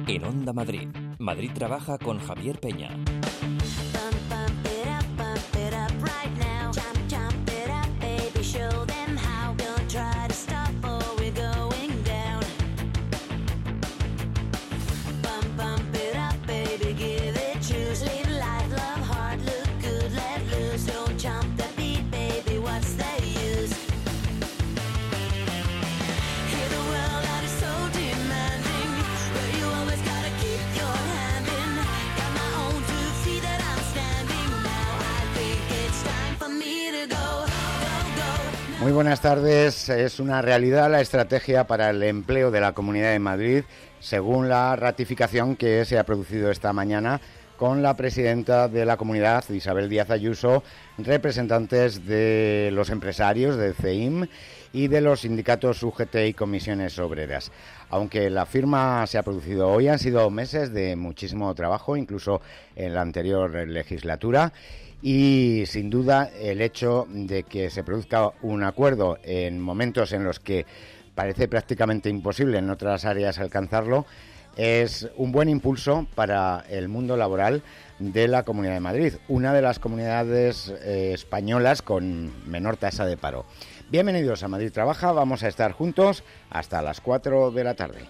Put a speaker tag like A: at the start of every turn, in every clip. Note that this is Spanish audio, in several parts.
A: En Onda Madrid, Madrid Trabaja con Javier Peña.
B: Muy buenas tardes. Es una realidad la estrategia para el empleo de la Comunidad de Madrid, según la ratificación que se ha producido esta mañana con la presidenta de la comunidad, Isabel Díaz Ayuso, representantes de los empresarios de CEIM y de los sindicatos UGT y comisiones obreras. Aunque la firma se ha producido hoy, han sido meses de muchísimo trabajo, incluso en la anterior legislatura. Y sin duda el hecho de que se produzca un acuerdo en momentos en los que parece prácticamente imposible en otras áreas alcanzarlo es un buen impulso para el mundo laboral de la Comunidad de Madrid, una de las comunidades españolas con menor tasa de paro. Bienvenidos a Madrid Trabaja, vamos a estar juntos hasta las 4 de la tarde.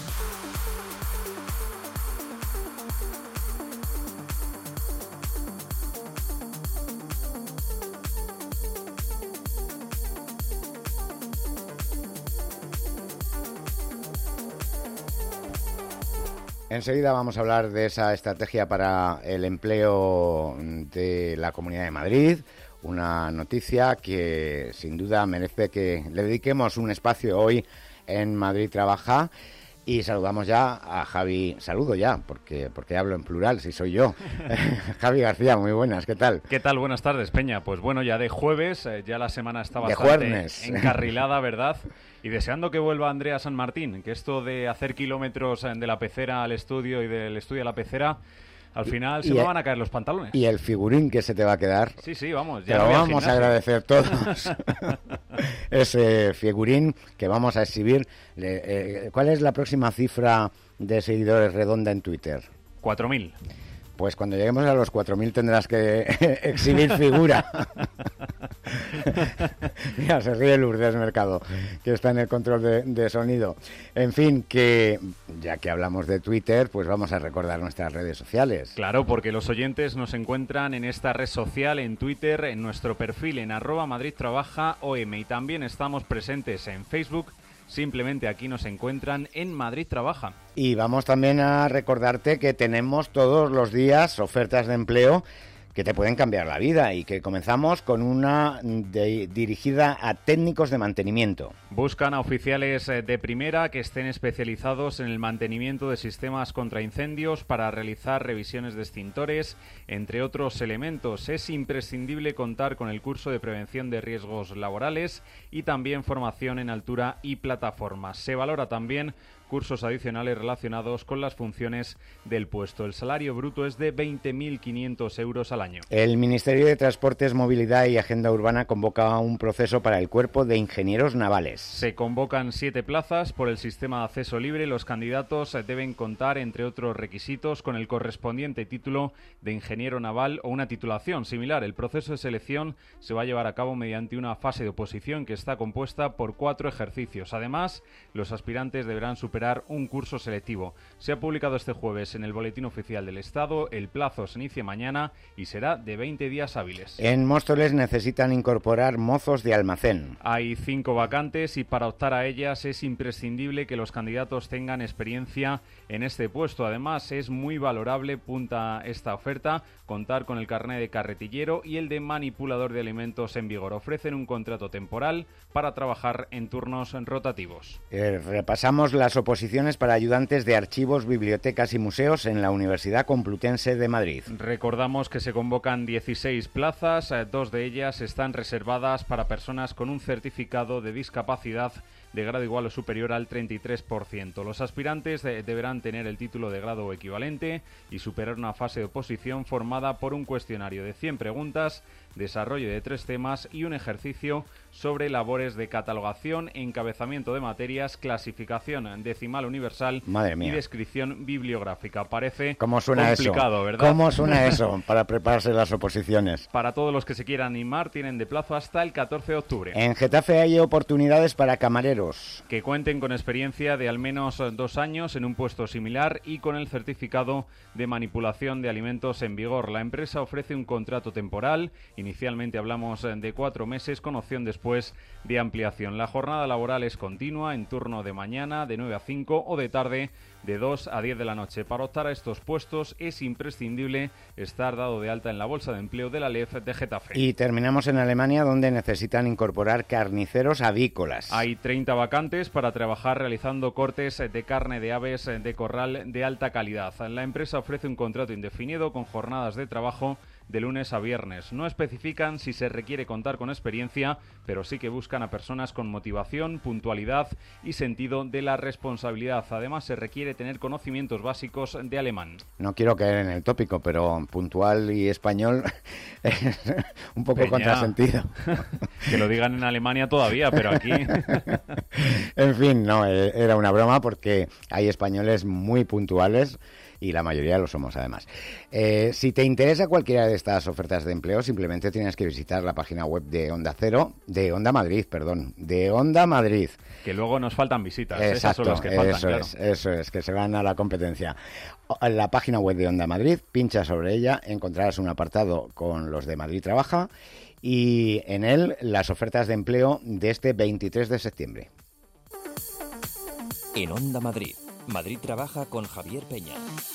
B: Enseguida vamos a hablar de esa estrategia para el empleo de la Comunidad de Madrid, una noticia que sin duda merece que le dediquemos un espacio hoy en Madrid Trabaja. Y saludamos ya a Javi, saludo ya, porque hablo en plural, si soy yo. Javi García, muy buenas, ¿qué tal?
C: ¿Qué tal? Buenas tardes, Peña. Pues bueno, ya de jueves, ya la semana está bastante encarrilada, ¿verdad? Y deseando que vuelva Andrea San Martín, que esto de hacer kilómetros de la pecera al estudio y del estudio a la pecera, al final se me van a caer los pantalones.
B: Y el figurín que se te va a quedar.
C: Sí, vamos. Ya
B: pero vamos a agradecer todos ese figurín que vamos a exhibir. ¿Cuál es la próxima cifra de seguidores redonda en Twitter?
C: 4.000. Pues
B: cuando lleguemos a los 4.000 tendrás que exhibir figura. Mira, se ríe Lourdes Mercado, que está en el control de sonido. En fin, que ya que hablamos de Twitter, pues vamos a recordar nuestras redes sociales.
C: Claro, porque los oyentes nos encuentran en esta red social, en Twitter, en nuestro perfil en @MadridTrabajaOM, y también estamos presentes en Facebook. Simplemente aquí nos encuentran en Madrid Trabaja.
B: Y vamos también a recordarte que tenemos todos los días ofertas de empleo que te pueden cambiar la vida y que comenzamos con una dirigida a técnicos de mantenimiento.
C: Buscan a oficiales de primera que estén especializados en el mantenimiento de sistemas contra incendios para realizar revisiones de extintores, entre otros elementos. Es imprescindible contar con el curso de prevención de riesgos laborales y también formación en altura y plataformas. Se valora también cursos adicionales relacionados con las funciones del puesto. El salario bruto es de 20.500 euros al año.
B: El Ministerio de Transportes, Movilidad y Agenda Urbana convoca un proceso para el Cuerpo de Ingenieros Navales.
C: Se convocan 7 plazas por el sistema de acceso libre. Los candidatos deben contar, entre otros requisitos, con el correspondiente título de ingeniero naval o una titulación similar. El proceso de selección se va a llevar a cabo mediante una fase de oposición que está compuesta por 4 ejercicios. Además, los aspirantes deberán superar un curso selectivo. Se ha publicado este jueves en el Boletín Oficial del Estado. El plazo se inicia mañana y será de 20 días hábiles.
B: En Móstoles necesitan incorporar mozos de almacén.
C: Hay 5 vacantes y para optar a ellas es imprescindible que los candidatos tengan experiencia en este puesto. Además, es muy valorable, punta esta oferta, contar con el carné de carretillero y el de manipulador de alimentos en vigor. Ofrecen un contrato temporal para trabajar en turnos rotativos.
B: Repasamos las oposiciones para ayudantes de archivos, bibliotecas y museos en la Universidad Complutense de Madrid.
C: Recordamos que se convocan 16 plazas, 2 de ellas están reservadas para personas con un certificado de discapacidad de grado igual o superior al 33%. Los aspirantes deberán tener el título de grado equivalente y superar una fase de oposición formada por un cuestionario de 100 preguntas, desarrollo de 3 temas y un ejercicio sobre labores de catalogación, encabezamiento de materias, clasificación decimal universal y descripción bibliográfica. Parece complicado, ¿verdad?
B: ¿Cómo suena eso para prepararse las oposiciones?
C: Para todos los que se quieran animar, tienen de plazo hasta el 14 de octubre.
B: En Getafe hay oportunidades para camareros
C: que cuenten con experiencia de al menos 2 años en un puesto similar y con el certificado de manipulación de alimentos en vigor. La empresa ofrece un contrato temporal. Inicialmente hablamos de 4 meses con opción después de ampliación. La jornada laboral es continua en turno de mañana de 9 a 5 o de tarde de 2 a 10 de la noche. Para optar a estos puestos es imprescindible estar dado de alta en la Bolsa de Empleo de la LEF de Getafe.
B: Y terminamos en Alemania, donde necesitan incorporar carniceros avícolas.
C: Hay 30 vacantes para trabajar realizando cortes de carne de aves de corral de alta calidad. La empresa ofrece un contrato indefinido con jornadas de trabajo de lunes a viernes. No especifican si se requiere contar con experiencia, pero sí que buscan a personas con motivación, puntualidad y sentido de la responsabilidad. Además, se requiere tener conocimientos básicos de alemán.
B: No quiero caer en el tópico, pero puntual y español es un poco contrasentido.
C: Que lo digan en Alemania todavía, pero aquí...
B: En fin, no, era una broma porque hay españoles muy puntuales y la mayoría lo somos además. Si te interesa cualquiera de estas ofertas de empleo, simplemente tienes que visitar la página web de Onda Madrid.
C: Que luego nos faltan visitas.
B: Exacto,
C: esas son las que faltan,
B: eso es, que se van a la competencia. En la página web de Onda Madrid, pincha sobre ella, encontrarás un apartado con los de Madrid Trabaja y en él las ofertas de empleo de este 23 de septiembre.
A: En Onda Madrid, Madrid Trabaja con Javier Peña.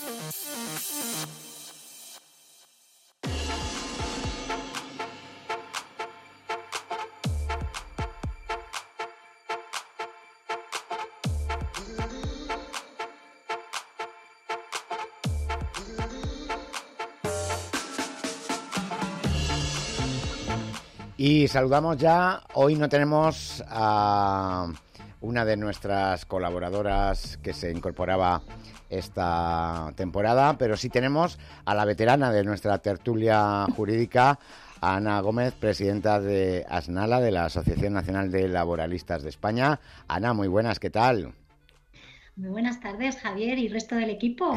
B: Y saludamos ya, hoy no tenemos a una de nuestras colaboradoras que se incorporaba esta temporada, pero sí tenemos a la veterana de nuestra tertulia jurídica, a Ana Gómez, presidenta de ASNALA, de la Asociación Nacional de Laboralistas de España. Ana, muy buenas, ¿qué tal?
D: Muy buenas tardes, Javier y resto del equipo.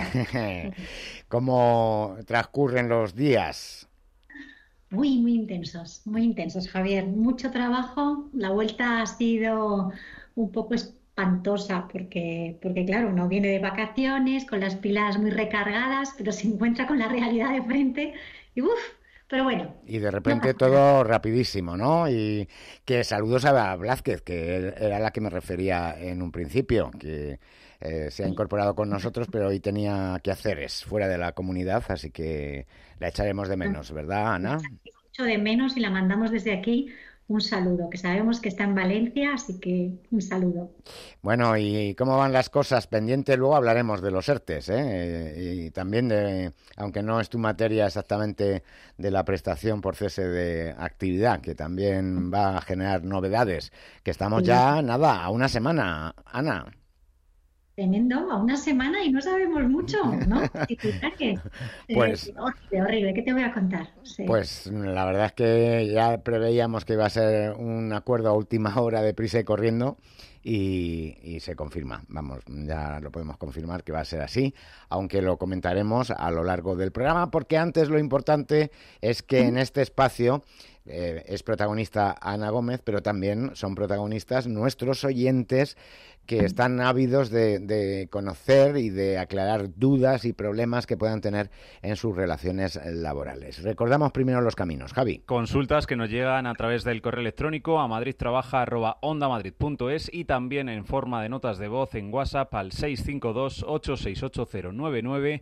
B: ¿Cómo transcurren los días?
D: Muy intensos, Javier. Mucho trabajo. La vuelta ha sido un poco espantosa porque claro, uno viene de vacaciones con las pilas muy recargadas, pero se encuentra con la realidad de frente y pero bueno.
B: Y de repente todo rapidísimo, ¿no? Y que saludos a Blázquez, que era la que me refería en un principio, que se ha incorporado con nosotros, pero hoy tenía quehaceres fuera de la comunidad, así que la echaremos de menos, ¿verdad, Ana?
D: Mucho de menos y la mandamos desde aquí un saludo, que sabemos que está en Valencia, así que un saludo.
B: Bueno, ¿y cómo van las cosas? Pendiente, luego hablaremos de los ERTES, y también de, aunque no es tu materia exactamente, de la prestación por cese de actividad, que también va a generar novedades, que estamos ya, nada, a una semana, Ana.
D: Tremendo, a una semana y no sabemos mucho, ¿no?
B: Pues
D: horrible, ¿qué te voy a contar? Sí.
B: Pues la verdad es que ya preveíamos que iba a ser un acuerdo a última hora de prisa y corriendo y se confirma, vamos, ya lo podemos confirmar que va a ser así, aunque lo comentaremos a lo largo del programa, porque antes lo importante es que en este espacio es protagonista Ana Gómez, pero también son protagonistas nuestros oyentes que están ávidos de conocer y de aclarar dudas y problemas que puedan tener en sus relaciones laborales. Recordamos primero los caminos, Javi.
C: Consultas que nos llegan a través del correo electrónico a madridtrabaja@ondamadrid.es y también en forma de notas de voz en WhatsApp al 652-868-099,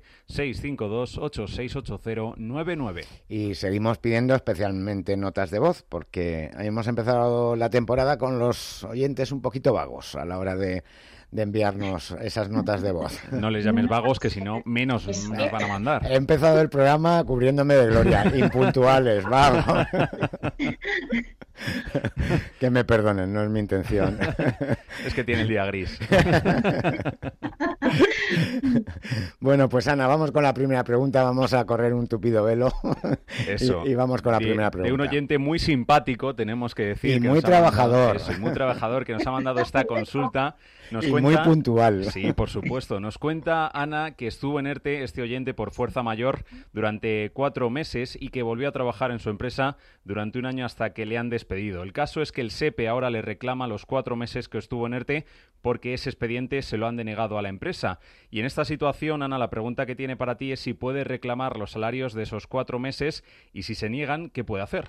C: 652-868-099.
B: Y seguimos pidiendo especialmente notas de voz, porque hemos empezado la temporada con los oyentes un poquito vagos a la hora de de enviarnos esas notas de voz.
C: No les llames vagos, que si no, menos nos van a mandar.
B: He empezado el programa cubriéndome de gloria. Impuntuales, vamos. Que me perdonen, no es mi intención.
C: Es que tiene el día gris.
B: Bueno, pues Ana, vamos con la primera pregunta. Vamos a correr un tupido velo.
C: Eso.
B: Y vamos con la primera pregunta.
C: De un oyente muy simpático, tenemos que decir.
B: Y
C: que
B: muy trabajador.
C: Muy trabajador, que nos ha mandado esta consulta.
B: Y muy puntual.
C: Sí, por supuesto. Nos cuenta Ana que estuvo en ERTE, este oyente, por fuerza mayor durante 4 meses y que volvió a trabajar en su empresa durante un año hasta que le han despedido. El caso es que el SEPE ahora le reclama los 4 meses que estuvo en ERTE porque ese expediente se lo han denegado a la empresa. Y en esta situación, Ana, la pregunta que tiene para ti es si puede reclamar los salarios de esos 4 meses y si se niegan, ¿qué puede hacer?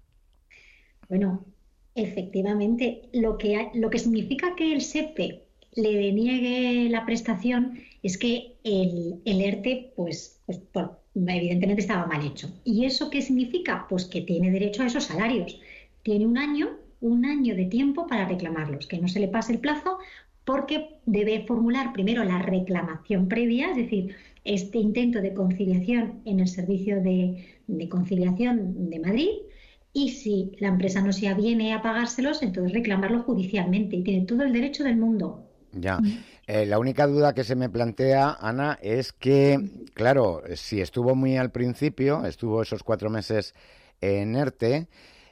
D: Bueno, efectivamente, lo que significa que el SEPE le deniegue la prestación es que el ERTE, bueno, evidentemente estaba mal hecho. ¿Y eso qué significa? Pues que tiene derecho a esos salarios. Tiene un año de tiempo para reclamarlos, que no se le pase el plazo, porque debe formular primero la reclamación previa, es decir, este intento de conciliación en el Servicio de Conciliación de Madrid. Y si la empresa no se aviene a pagárselos, entonces reclamarlo judicialmente y tiene todo el derecho del mundo.
B: Ya. La única duda que se me plantea, Ana, es que, claro, si estuvo muy al principio, estuvo esos 4 meses en ERTE,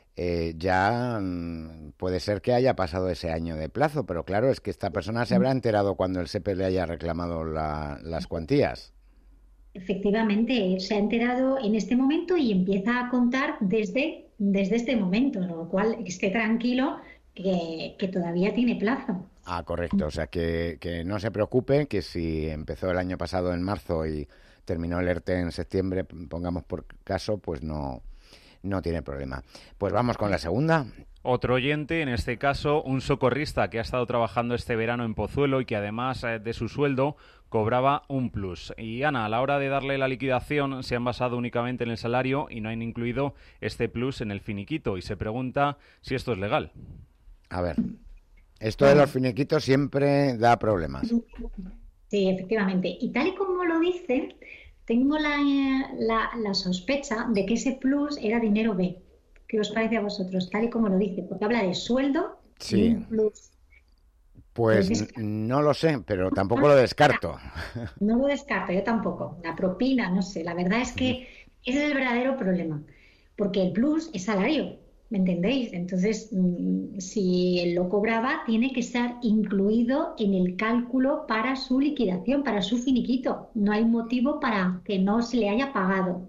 B: ya puede ser que haya pasado ese año de plazo, pero claro, es que esta persona se habrá enterado cuando el SEPE le haya reclamado las cuantías.
D: Efectivamente, se ha enterado en este momento y empieza a contar desde este momento, lo cual esté tranquilo que todavía tiene plazo.
B: Ah, correcto. O sea, que no se preocupe, que si empezó el año pasado en marzo y terminó el ERTE en septiembre, pongamos por caso, pues no tiene problema. Pues vamos con la segunda.
C: Otro oyente, en este caso, un socorrista que ha estado trabajando este verano en Pozuelo y que además de su sueldo cobraba un plus. Y Ana, a la hora de darle la liquidación se han basado únicamente en el salario y no han incluido este plus en el finiquito y se pregunta si esto es legal.
B: A ver, esto de los finiquitos siempre da problemas.
D: Sí, efectivamente. Y tal y como lo dice, tengo la sospecha de que ese plus era dinero B. ¿Qué os parece a vosotros? Tal y como lo dice, porque habla de sueldo y un plus.
B: Pues no lo sé, pero tampoco lo descarto.
D: No lo descarto, yo tampoco. La propina, no sé. La verdad es que ese es el verdadero problema, porque el plus es salario, ¿me entendéis? Entonces, si él lo cobraba, tiene que estar incluido en el cálculo para su liquidación, para su finiquito. No hay motivo para que no se le haya pagado.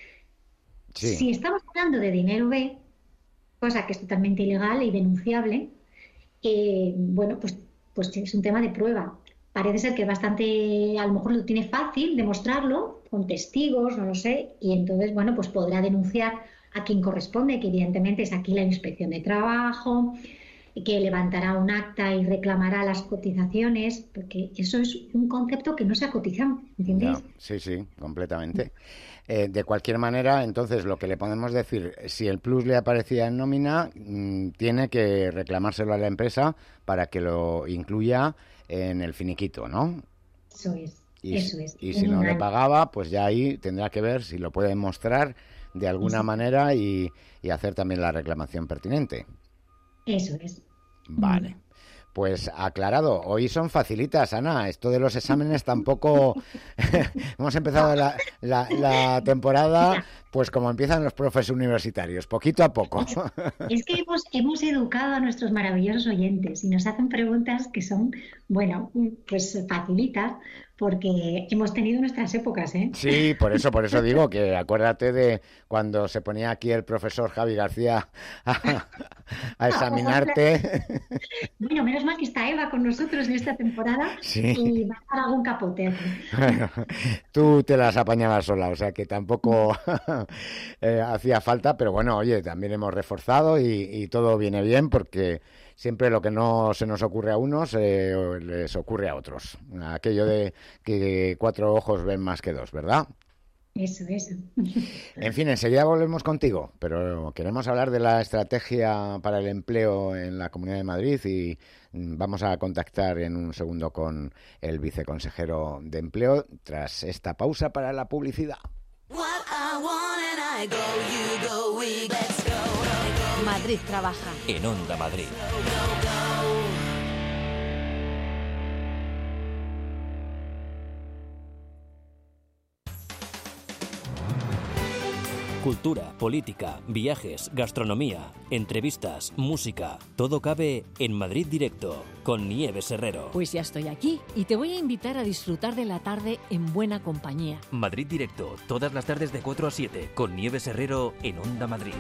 B: Sí.
D: Si estamos hablando de dinero B, cosa que es totalmente ilegal y denunciable, bueno, pues es un tema de prueba. Parece ser que bastante, a lo mejor lo tiene fácil demostrarlo con testigos, no lo sé, y entonces, bueno, pues podrá denunciar a quien corresponde, que evidentemente es aquí la Inspección de Trabajo, que levantará un acta y reclamará las cotizaciones, porque eso es un concepto que no se ha cotizado, ¿entendéis?
B: Ya, sí, completamente. De cualquier manera, entonces, lo que le podemos decir, si el plus le aparecía en nómina, tiene que reclamárselo a la empresa para que lo incluya en el finiquito, ¿no?
D: Eso es.
B: Y si no le pagaba, pues ya ahí tendrá que ver si lo puede mostrar de alguna manera y hacer también la reclamación pertinente.
D: Eso es.
B: Vale. Pues aclarado, hoy son facilitas, Ana. Esto de los exámenes tampoco... Hemos empezado la temporada, pues como empiezan los profes universitarios, poquito a poco.
D: Es que hemos educado a nuestros maravillosos oyentes y nos hacen preguntas que son, bueno, pues facilitas, porque hemos tenido nuestras épocas, ¿eh?
B: Sí, por eso digo que acuérdate de cuando se ponía aquí el profesor Javi García a examinarte.
D: Bueno, menos mal que está Eva con nosotros en esta temporada y va a dar algún capote.
B: Bueno, tú te las apañabas sola, o sea que tampoco hacía falta, pero bueno, oye, también hemos reforzado y todo viene bien porque siempre lo que no se nos ocurre a unos les ocurre a otros. Aquello de que 4 ojos ven más que 2, ¿verdad?
D: Eso.
B: En fin, enseguida volvemos contigo, pero queremos hablar de la estrategia para el empleo en la Comunidad de Madrid y vamos a contactar en un segundo con el viceconsejero de Empleo tras esta pausa para la publicidad.
E: Madrid trabaja.
A: En Onda Madrid. Cultura, política, viajes, gastronomía, entrevistas, música. Todo cabe en Madrid Directo con Nieves Herrero.
E: Pues ya estoy aquí y te voy a invitar a disfrutar de la tarde en buena compañía.
A: Madrid Directo, todas las tardes de 4 a 7 con Nieves Herrero en Onda Madrid.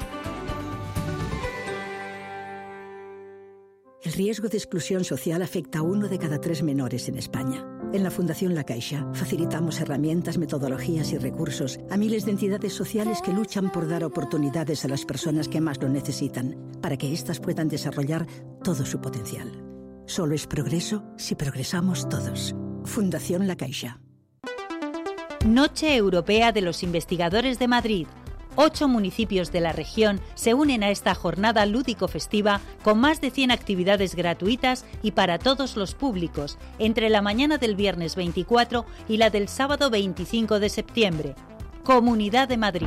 F: El riesgo de exclusión social afecta a 1 de cada 3 menores en España. En la Fundación La Caixa facilitamos herramientas, metodologías y recursos a miles de entidades sociales que luchan por dar oportunidades a las personas que más lo necesitan, para que éstas puedan desarrollar todo su potencial. Solo es progreso si progresamos todos. Fundación La Caixa.
G: Noche Europea de los Investigadores de Madrid. 8 municipios de la región se unen a esta jornada lúdico-festiva con más de 100 actividades gratuitas y para todos los públicos, entre la mañana del viernes 24 y la del sábado 25 de septiembre. Comunidad de Madrid.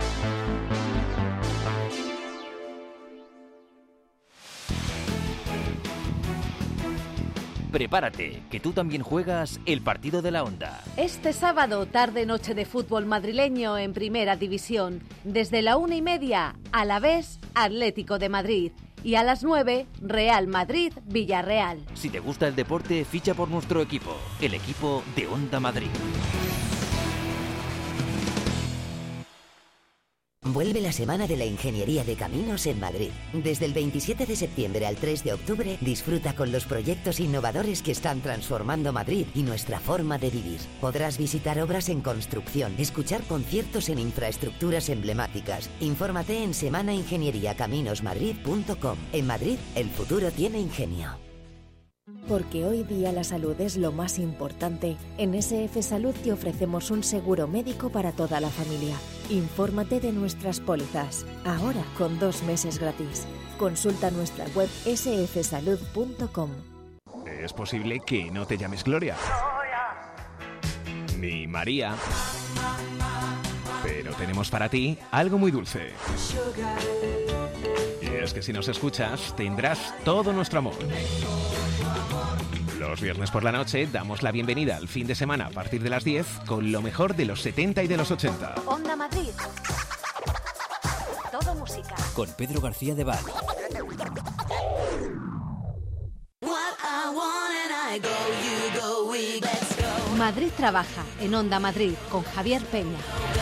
A: Prepárate, que tú también juegas el partido de la Onda.
E: Este sábado, tarde-noche de fútbol madrileño en Primera División. Desde la 1:30, Alavés, Atlético de Madrid. Y a las 9, Real Madrid-Villarreal.
A: Si te gusta el deporte, ficha por nuestro equipo, el equipo de Onda Madrid.
H: Vuelve la Semana de la Ingeniería de Caminos en Madrid. Desde el 27 de septiembre al 3 de octubre, disfruta con los proyectos innovadores que están transformando Madrid y nuestra forma de vivir. Podrás visitar obras en construcción, escuchar conciertos en infraestructuras emblemáticas. Infórmate en semanaingenieriacaminosmadrid.com. En Madrid, el futuro tiene ingenio.
I: Porque hoy día la salud es lo más importante, en SF Salud te ofrecemos un seguro médico para toda la familia. Infórmate de nuestras pólizas, ahora con 2 meses gratis. Consulta nuestra web sfsalud.com.
J: Es posible que no te llames Gloria, ni María, pero tenemos para ti algo muy dulce. Y es que si nos escuchas, tendrás todo nuestro amor. Los viernes por la noche damos la bienvenida al fin de semana a partir de las 10 con lo mejor de los 70 y de los 80.
E: Onda Madrid. Todo música.
A: Con Pedro García de Val.
E: Madrid trabaja en Onda Madrid con Javier Peña.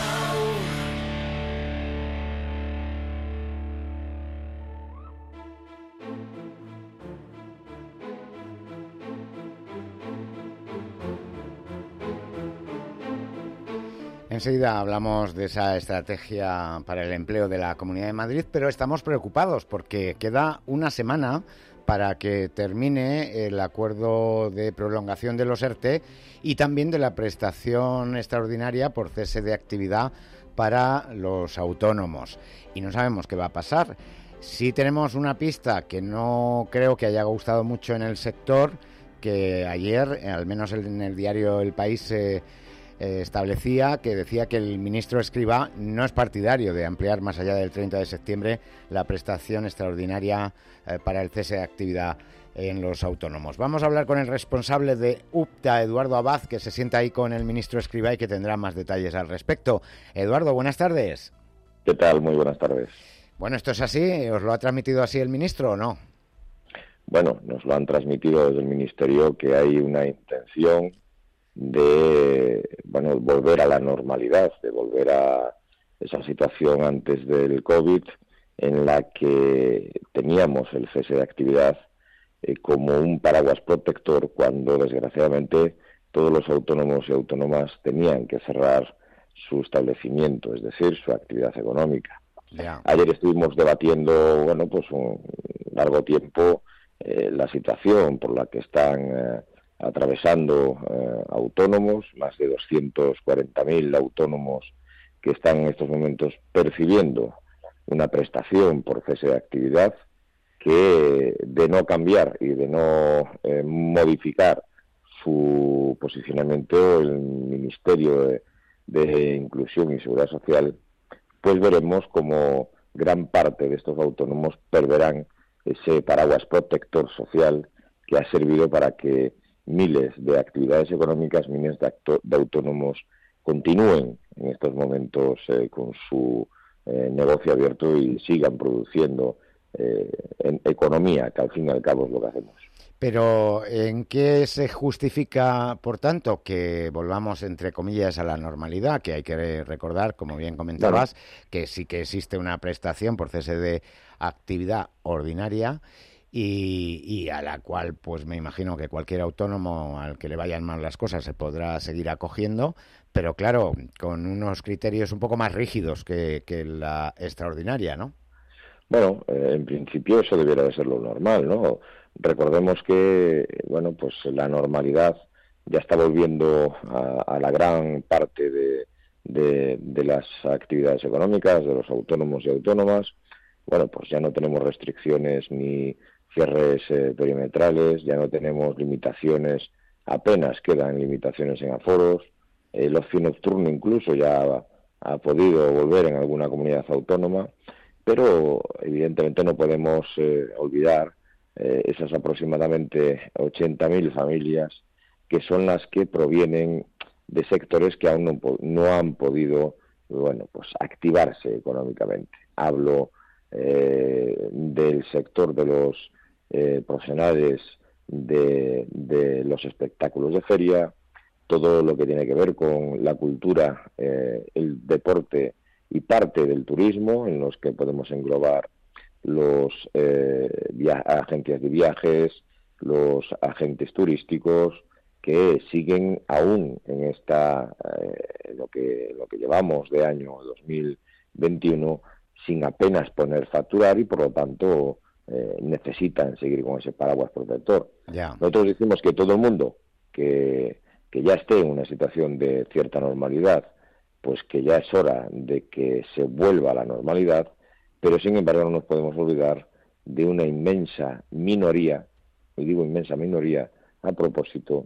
B: Enseguida hablamos de esa estrategia para el empleo de la Comunidad de Madrid, pero estamos preocupados porque queda una semana para que termine el acuerdo de prolongación de los ERTE y también de la prestación extraordinaria por cese de actividad para los autónomos. Y no sabemos qué va a pasar. Sí tenemos una pista que no creo que haya gustado mucho en el sector, que ayer, al menos en el diario El País, se establecía que decía que el ministro Escrivá no es partidario de ampliar más allá del 30 de septiembre la prestación extraordinaria para el cese de actividad en los autónomos. Vamos a hablar con el responsable de UPTA, Eduardo Abad, que se sienta ahí con el ministro Escrivá y que tendrá más detalles al respecto. Eduardo, buenas tardes.
K: ¿Qué tal? Muy buenas tardes.
B: Bueno, ¿esto es así? ¿Os lo ha transmitido así el ministro o no?
K: Bueno, nos lo han transmitido desde el Ministerio que hay una intención de volver a la normalidad, de volver a esa situación antes del COVID en la que teníamos el cese de actividad como un paraguas protector cuando desgraciadamente todos los autónomos y autónomas tenían que cerrar su establecimiento, es decir, su actividad económica.
B: Yeah.
K: Ayer estuvimos debatiendo, un largo tiempo la situación por la que están atravesando autónomos, más de 240.000 autónomos que están en estos momentos percibiendo una prestación por cese de actividad, que de no cambiar y de no modificar su posicionamiento, el Ministerio de Inclusión y Seguridad Social, pues veremos como gran parte de estos autónomos perderán ese paraguas protector social que ha servido para que miles de actividades económicas, miles de autónomos continúen en estos momentos con su negocio abierto y sigan produciendo en economía, que al fin y al cabo es lo que hacemos.
B: Pero ¿en qué se justifica, por tanto, que volvamos, entre comillas, a la normalidad? Que hay que recordar, como bien comentabas, que sí que existe una prestación por cese de actividad ordinaria y a la cual, pues me imagino que cualquier autónomo al que le vayan mal las cosas se podrá seguir acogiendo, pero claro, con unos criterios un poco más rígidos que la extraordinaria, ¿no?
K: Bueno, en principio eso debiera de ser lo normal, ¿no? Recordemos que, bueno, pues la normalidad ya está volviendo a la gran parte de las actividades económicas, de los autónomos y autónomas. Bueno, pues ya no tenemos restricciones ni cierres perimetrales, ya no tenemos limitaciones, apenas quedan limitaciones en aforos. El ocio nocturno incluso ya ha podido volver en alguna comunidad autónoma, pero evidentemente no podemos olvidar esas aproximadamente 80.000 familias que son las que provienen de sectores que aún no han podido, bueno, pues activarse económicamente. Hablo del sector de los profesionales de los espectáculos de feria, todo lo que tiene que ver con la cultura, el deporte y parte del turismo, en los que podemos englobar los agencias de viajes, los agentes turísticos, que siguen aún en esta lo que llevamos de año 2021 sin apenas poner facturar y por lo tanto necesitan seguir con ese paraguas protector.
B: Ya.
K: Nosotros decimos que todo el mundo que ya esté en una situación de cierta normalidad, pues que ya es hora de que se vuelva a la normalidad, pero sin embargo no nos podemos olvidar de una inmensa minoría, y digo inmensa minoría a propósito,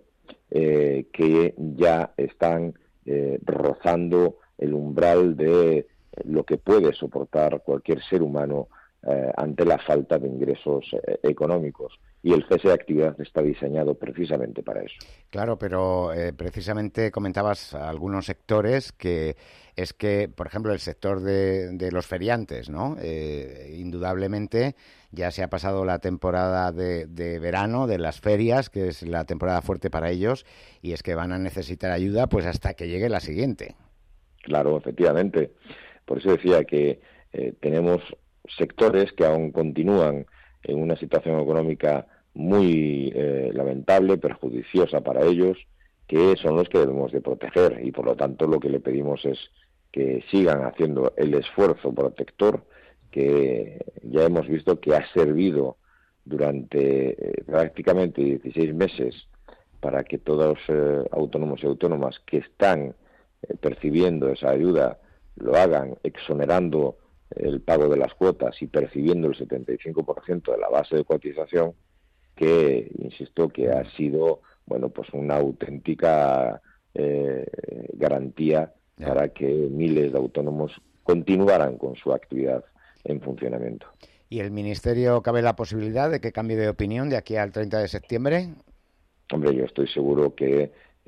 K: que ya están rozando el umbral de lo que puede soportar cualquier ser humano ante la falta de ingresos económicos. Y el cese de actividad está diseñado precisamente para eso.
B: Claro, pero precisamente comentabas algunos sectores que es que, por ejemplo, el sector de los feriantes, ¿no? Indudablemente ya se ha pasado la temporada de verano, de las ferias, que es la temporada fuerte para ellos, y es que van a necesitar ayuda pues hasta que llegue la siguiente.
K: Claro, efectivamente. Por eso decía que tenemos sectores que aún continúan en una situación económica muy lamentable, perjudiciosa para ellos, que son los que debemos de proteger, y por lo tanto lo que le pedimos es que sigan haciendo el esfuerzo protector que ya hemos visto que ha servido durante prácticamente 16 meses para que todos los autónomos y autónomas que están percibiendo esa ayuda lo hagan exonerando el pago de las cuotas y percibiendo el 75% de la base de cotización, que insisto que ha sido, bueno, pues una auténtica garantía para que miles de autónomos continuaran con su actividad en funcionamiento.
B: ¿Y el Ministerio cabe la posibilidad de que cambie de opinión de aquí al 30 de septiembre?
K: Hombre, yo estoy seguro que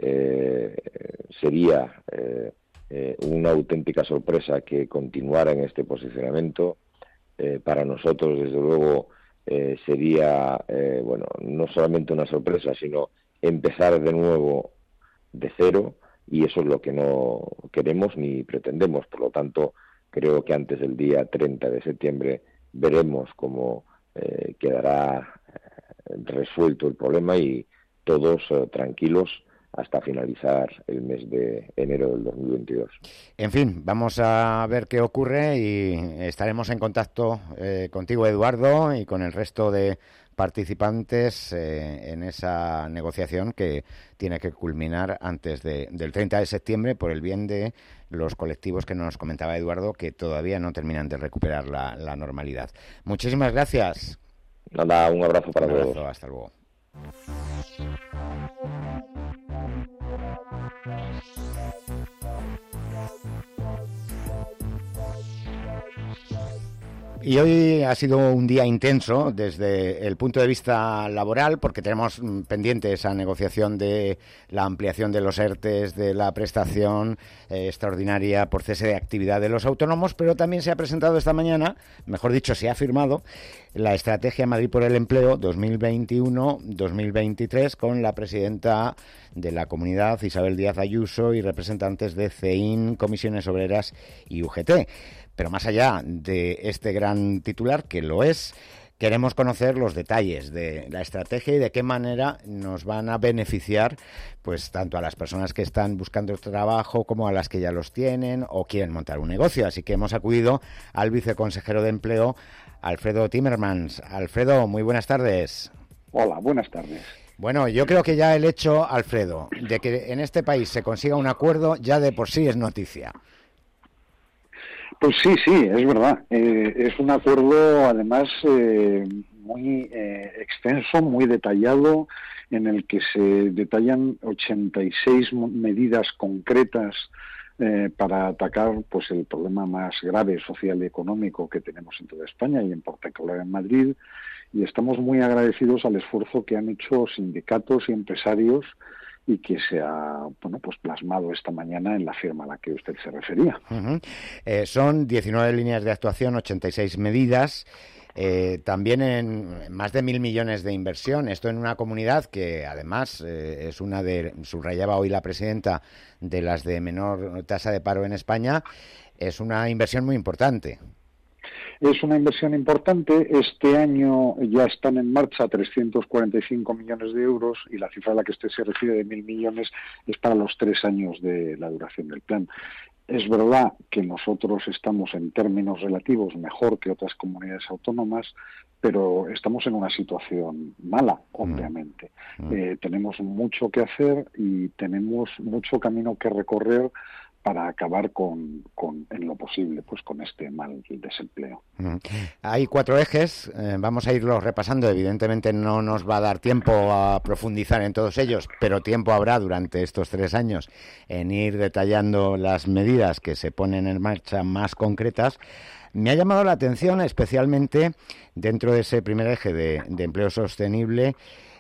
K: sería una auténtica sorpresa que continuara en este posicionamiento. Para nosotros, desde luego, sería, bueno, no solamente una sorpresa, sino empezar de nuevo de cero, y eso es lo que no queremos ni pretendemos. Por lo tanto, creo que antes del día 30 de septiembre veremos cómo quedará resuelto el problema y todos tranquilos hasta finalizar el mes de enero del 2022.
B: En fin, vamos a ver qué ocurre y estaremos en contacto contigo, Eduardo, y con el resto de participantes en esa negociación que tiene que culminar antes del 30 de septiembre por el bien de los colectivos que nos comentaba Eduardo, que todavía no terminan de recuperar la normalidad. Muchísimas gracias.
K: Nada, un abrazo para todos.
B: Hasta luego. Y hoy ha sido un día intenso desde el punto de vista laboral, porque tenemos pendiente esa negociación de la ampliación de los ERTEs, de la prestación extraordinaria por cese de actividad de los autónomos, pero también se ha presentado esta mañana, mejor dicho, se ha firmado la Estrategia Madrid por el Empleo 2021-2023 con la presidenta de la comunidad, Isabel Díaz Ayuso, y representantes de CEIN, Comisiones Obreras y UGT. Pero más allá de este gran titular, que lo es, queremos conocer los detalles de la estrategia y de qué manera nos van a beneficiar, pues tanto a las personas que están buscando trabajo como a las que ya los tienen o quieren montar un negocio. Así que hemos acudido al viceconsejero de Empleo, Alfredo Timmermans. Alfredo, muy buenas tardes.
L: Hola, buenas tardes.
B: Bueno, yo creo que ya el hecho, Alfredo, de que en este país se consiga un acuerdo ya de por sí es noticia.
L: Pues sí, es verdad. Es un acuerdo, además, muy extenso, muy detallado, en el que se detallan 86 medidas concretas para atacar pues el problema más grave social y económico que tenemos en toda España y en particular en Madrid. Y estamos muy agradecidos al esfuerzo que han hecho sindicatos y empresarios y que se ha pues plasmado esta mañana en la firma a la que usted se refería.
B: Son 19 líneas de actuación, 86 medidas, también en más de 1.000 millones de inversión. Esto en una comunidad que además es una subrayaba hoy la presidenta, de las de menor tasa de paro en España. Es una inversión muy importante.
L: Es una inversión importante. Este año ya están en marcha 345 millones de euros y la cifra a la que usted se refiere de 1.000 millones es para los 3 años de la duración del plan. Es verdad que nosotros estamos en términos relativos mejor que otras comunidades autónomas, pero estamos en una situación mala, obviamente. Tenemos mucho que hacer y tenemos mucho camino que recorrer para acabar en lo posible pues con este mal desempleo.
B: Hay 4 ejes, vamos a irlos repasando. Evidentemente no nos va a dar tiempo a profundizar en todos ellos, pero tiempo habrá durante estos 3 años en ir detallando las medidas que se ponen en marcha más concretas. Me ha llamado la atención especialmente dentro de ese primer eje de empleo sostenible,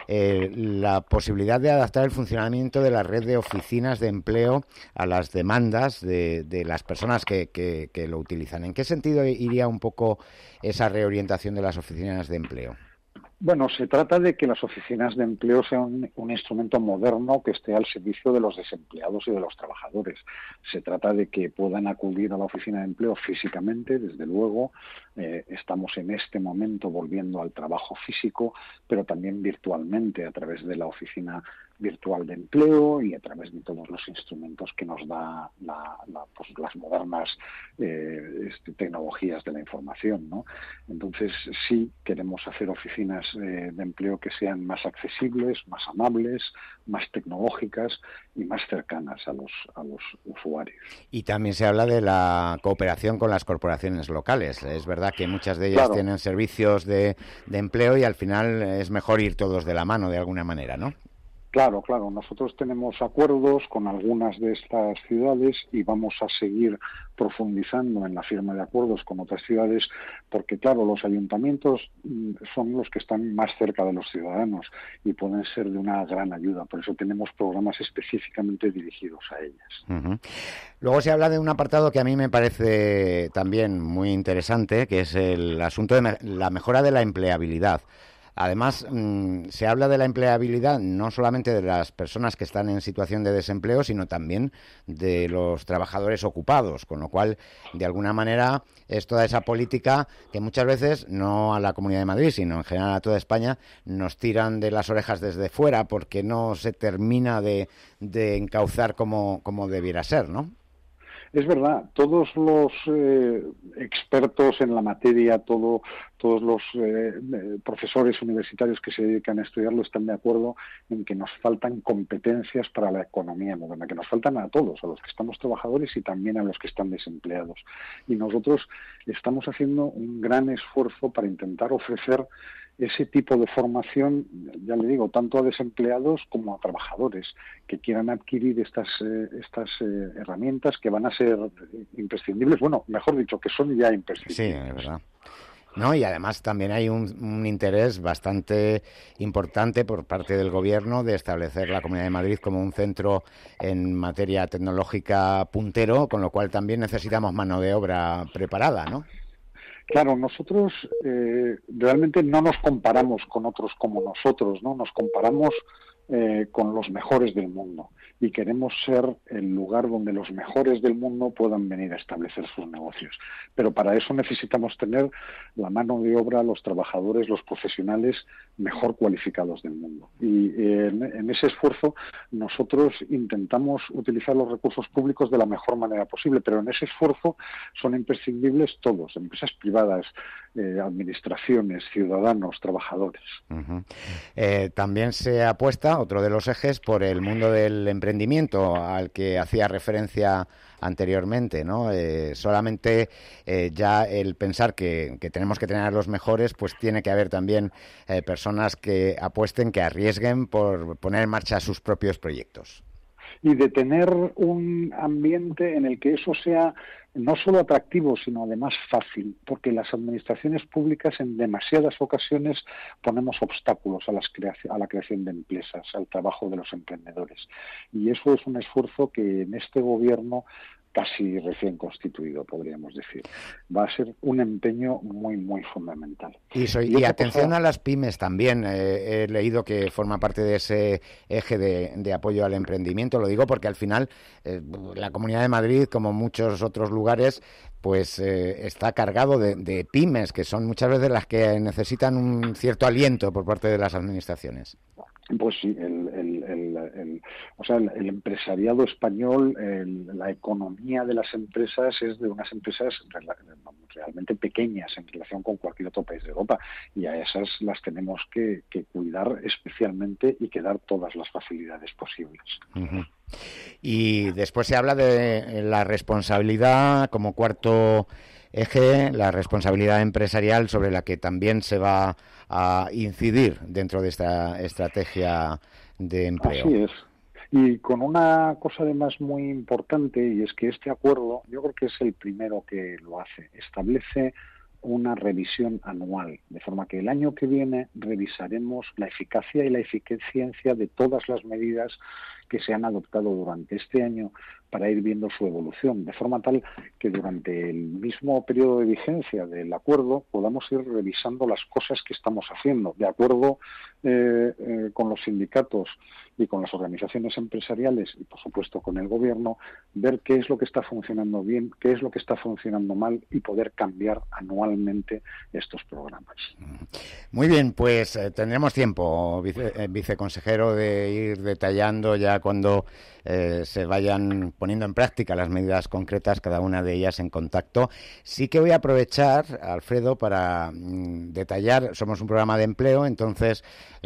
B: la posibilidad de adaptar el funcionamiento de la red de oficinas de empleo a las demandas de las personas que lo utilizan. ¿En qué sentido iría un poco esa reorientación de las oficinas de empleo?
L: Bueno, se trata de que las oficinas de empleo sean un instrumento moderno que esté al servicio de los desempleados y de los trabajadores. Se trata de que puedan acudir a la oficina de empleo físicamente, desde luego. Estamos en este momento volviendo al trabajo físico, pero también virtualmente a través de la oficina virtual de empleo y a través de todos los instrumentos que nos da pues las modernas tecnologías de la información, ¿no? Entonces sí queremos hacer oficinas de empleo que sean más accesibles, más amables, más tecnológicas y más cercanas a los usuarios.
B: Y también se habla de la cooperación con las corporaciones locales. Es verdad que muchas de ellas tienen servicios de empleo y al final es mejor ir todos de la mano de alguna manera, ¿no?
L: Claro. Nosotros tenemos acuerdos con algunas de estas ciudades y vamos a seguir profundizando en la firma de acuerdos con otras ciudades porque, claro, los ayuntamientos son los que están más cerca de los ciudadanos y pueden ser de una gran ayuda. Por eso tenemos programas específicamente dirigidos a ellas.
B: Luego se habla de un apartado que a mí me parece también muy interesante, que es el asunto de la mejora de la empleabilidad. Además, se habla de la empleabilidad no solamente de las personas que están en situación de desempleo, sino también de los trabajadores ocupados, con lo cual, de alguna manera, es toda esa política que muchas veces, no a la Comunidad de Madrid, sino en general a toda España, nos tiran de las orejas desde fuera porque no se termina de encauzar como debiera ser, ¿no?
L: Es verdad, todos los expertos en la materia, todos los profesores universitarios que se dedican a estudiarlo están de acuerdo en que nos faltan competencias para la economía moderna, que nos faltan a todos, a los que estamos trabajadores y también a los que están desempleados. Y nosotros estamos haciendo un gran esfuerzo para intentar ofrecer ese tipo de formación, ya le digo, tanto a desempleados como a trabajadores que quieran adquirir estas herramientas que van a ser imprescindibles, bueno, mejor dicho, que son ya imprescindibles.
B: Sí, es verdad. No, y además también hay un interés bastante importante por parte del Gobierno de establecer la Comunidad de Madrid como un centro en materia tecnológica puntero, con lo cual también necesitamos mano de obra preparada, ¿no?
L: Claro, nosotros realmente no nos comparamos con otros como nosotros, ¿no? Nos comparamos con los mejores del mundo y queremos ser el lugar donde los mejores del mundo puedan venir a establecer sus negocios. Pero para eso necesitamos tener la mano de obra, los trabajadores, los profesionales mejor cualificados del mundo. Y en ese esfuerzo nosotros intentamos utilizar los recursos públicos de la mejor manera posible, pero en ese esfuerzo son imprescindibles todos, empresas privadas, administraciones, ciudadanos, trabajadores.
B: Uh-huh. También se apuesta, otro de los ejes, por el mundo del emprendimiento al que hacía referencia anteriormente, ¿no? Solamente ya el pensar que tenemos que tener a los mejores, pues tiene que haber también personas que apuesten, que arriesguen por poner en marcha sus propios proyectos.
L: Y de tener un ambiente en el que eso sea no solo atractivo, sino además fácil, porque las administraciones públicas en demasiadas ocasiones ponemos obstáculos a la creación de empresas, al trabajo de los emprendedores. Y eso es un esfuerzo que en este gobierno casi recién constituido, podríamos decir. Va a ser un empeño muy, muy fundamental.
B: Y atención a las pymes también. He leído que forma parte de ese eje de apoyo al emprendimiento. Lo digo porque al final la Comunidad de Madrid, como muchos otros lugares, pues está cargado de pymes, que son muchas veces las que necesitan un cierto aliento por parte de las administraciones.
L: Pues sí, el empresariado español, la economía de las empresas es de unas empresas realmente pequeñas en relación con cualquier otro país de Europa, y a esas las tenemos que cuidar especialmente y que dar todas las facilidades posibles.
B: Uh-huh. Y después se habla de la responsabilidad como cuarto eje, la responsabilidad empresarial, sobre la que también se va a incidir dentro de esta estrategia de empleo.
L: Así es. Y con una cosa además muy importante, y es que este acuerdo, yo creo que es el primero que lo hace, establece una revisión anual, de forma que el año que viene revisaremos la eficacia y la eficiencia de todas las medidas que se han adoptado durante este año para ir viendo su evolución, de forma tal que durante el mismo periodo de vigencia del acuerdo podamos ir revisando las cosas que estamos haciendo, de acuerdo con los sindicatos y con las organizaciones empresariales y, por supuesto, con el Gobierno, ver qué es lo que está funcionando bien, qué es lo que está funcionando mal y poder cambiar anualmente estos programas.
B: Muy bien, pues tendremos tiempo, viceconsejero, de ir detallando ya cuando se vayan poniendo en práctica las medidas concretas, cada una de ellas en contacto. Sí que voy a aprovechar, Alfredo, para detallar, somos un programa de empleo, entonces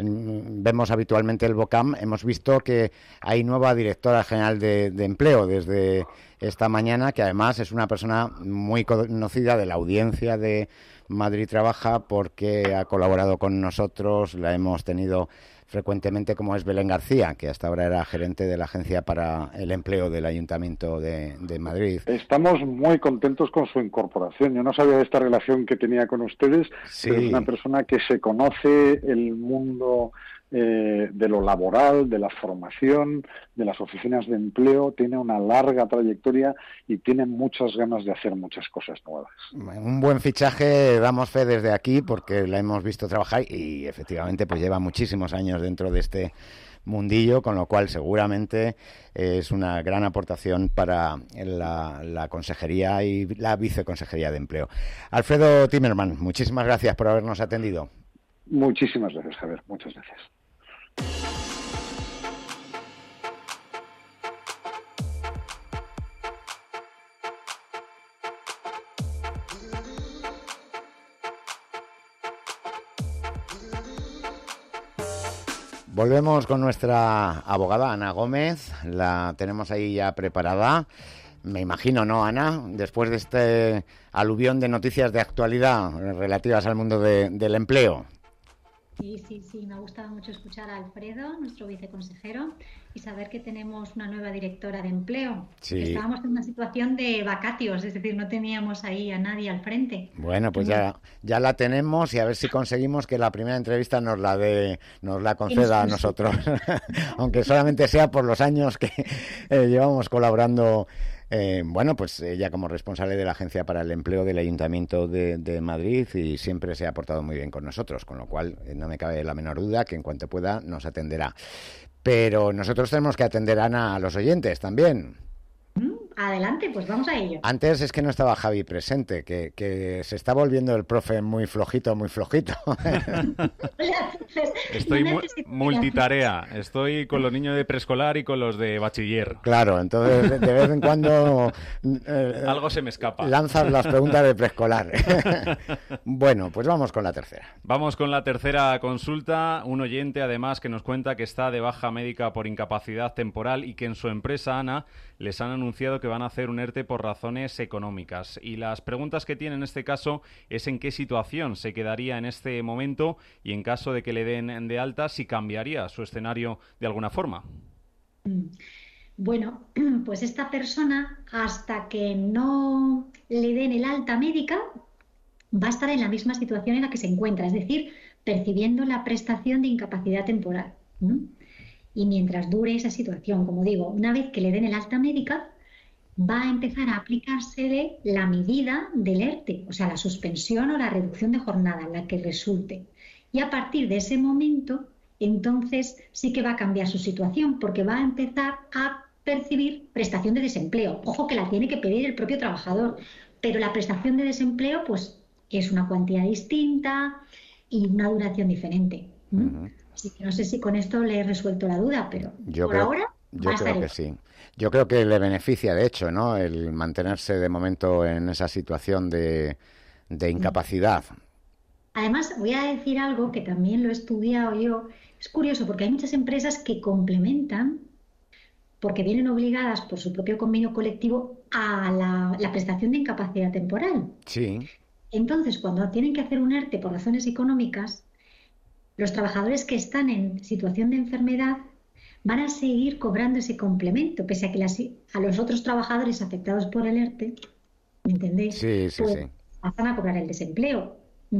B: vemos habitualmente el BOCAM. Hemos visto que hay nueva directora general de empleo desde esta mañana, que además es una persona muy conocida de la audiencia de Madrid Trabaja, porque ha colaborado con nosotros, la hemos tenido frecuentemente, como es Belén García, que hasta ahora era gerente de la Agencia para el Empleo del Ayuntamiento de Madrid.
L: Estamos muy contentos con su incorporación. Yo no sabía de esta relación que tenía con ustedes, sí. Pero es una persona que se conoce el mundo de lo laboral, de la formación, de las oficinas de empleo, tiene una larga trayectoria y tiene muchas ganas de hacer muchas cosas nuevas.
B: Un buen fichaje, damos fe desde aquí, porque la hemos visto trabajar y efectivamente pues lleva muchísimos años dentro de este mundillo, con lo cual seguramente es una gran aportación para la consejería y la viceconsejería de empleo. Alfredo Timerman, muchísimas gracias por habernos atendido.
L: Muchísimas gracias, Javier. Muchas gracias.
B: Volvemos con nuestra abogada Ana Gómez, la tenemos ahí ya preparada. Me imagino, ¿no, Ana? Después de este aluvión de noticias de actualidad relativas al mundo del empleo.
D: Sí, me ha gustado mucho escuchar a Alfredo, nuestro viceconsejero, y saber que tenemos una nueva directora de empleo.
B: Sí.
D: Estábamos en una situación de vacatios, es decir, no teníamos ahí a nadie al frente.
B: Bueno, pues ya la tenemos y a ver si conseguimos que la primera entrevista nos la conceda a nosotros, aunque solamente sea por los años que llevamos colaborando. Bueno, pues ella como responsable de la Agencia para el Empleo del Ayuntamiento de Madrid, y siempre se ha portado muy bien con nosotros, con lo cual no me cabe la menor duda que en cuanto pueda nos atenderá. Pero nosotros tenemos que atender, Ana, a los oyentes también.
D: Adelante, pues vamos a ello.
B: Antes es que no estaba Javi presente, que se está volviendo el profe muy flojito.
C: Estoy multitarea, estoy con los niños de preescolar y con los de bachiller.
B: Claro, entonces de vez en cuando
C: algo se me escapa.
B: Lanzas las preguntas de preescolar. Bueno, pues vamos con la tercera.
C: Vamos con la tercera consulta. Un oyente, además, que nos cuenta que está de baja médica por incapacidad temporal y que en su empresa, Ana, les han anunciado que van a hacer un ERTE por razones económicas. Y las preguntas que tiene en este caso es en qué situación se quedaría en este momento y, en caso de que le den de alta, si cambiaría su escenario de alguna forma.
D: Bueno, pues esta persona, hasta que no le den el alta médica, va a estar en la misma situación en la que se encuentra, es decir, percibiendo la prestación de incapacidad temporal. Y mientras dure esa situación, como digo, una vez que le den el alta médica, va a empezar a aplicársele la medida del ERTE, o sea, la suspensión o la reducción de jornada, la que resulte. Y a partir de ese momento, entonces sí que va a cambiar su situación, porque va a empezar a percibir prestación de desempleo. Ojo, que la tiene que pedir el propio trabajador, pero la prestación de desempleo pues es una cuantía distinta y una duración diferente. Así que no sé si con esto le he resuelto la duda, pero ahora
B: yo creo que sí. Yo creo que le beneficia, de hecho, ¿no?, el mantenerse de momento en esa situación de incapacidad.
D: Además, voy a decir algo que también lo he estudiado yo. Es curioso porque hay muchas empresas que complementan, porque vienen obligadas por su propio convenio colectivo, a la prestación de incapacidad temporal.
B: Sí.
D: Entonces, cuando tienen que hacer un ERTE por razones económicas, los trabajadores que están en situación de enfermedad van a seguir cobrando ese complemento, pese a que a los otros trabajadores afectados por el ERTE, ¿me entendéis?
B: Sí.
D: Van a cobrar el desempleo,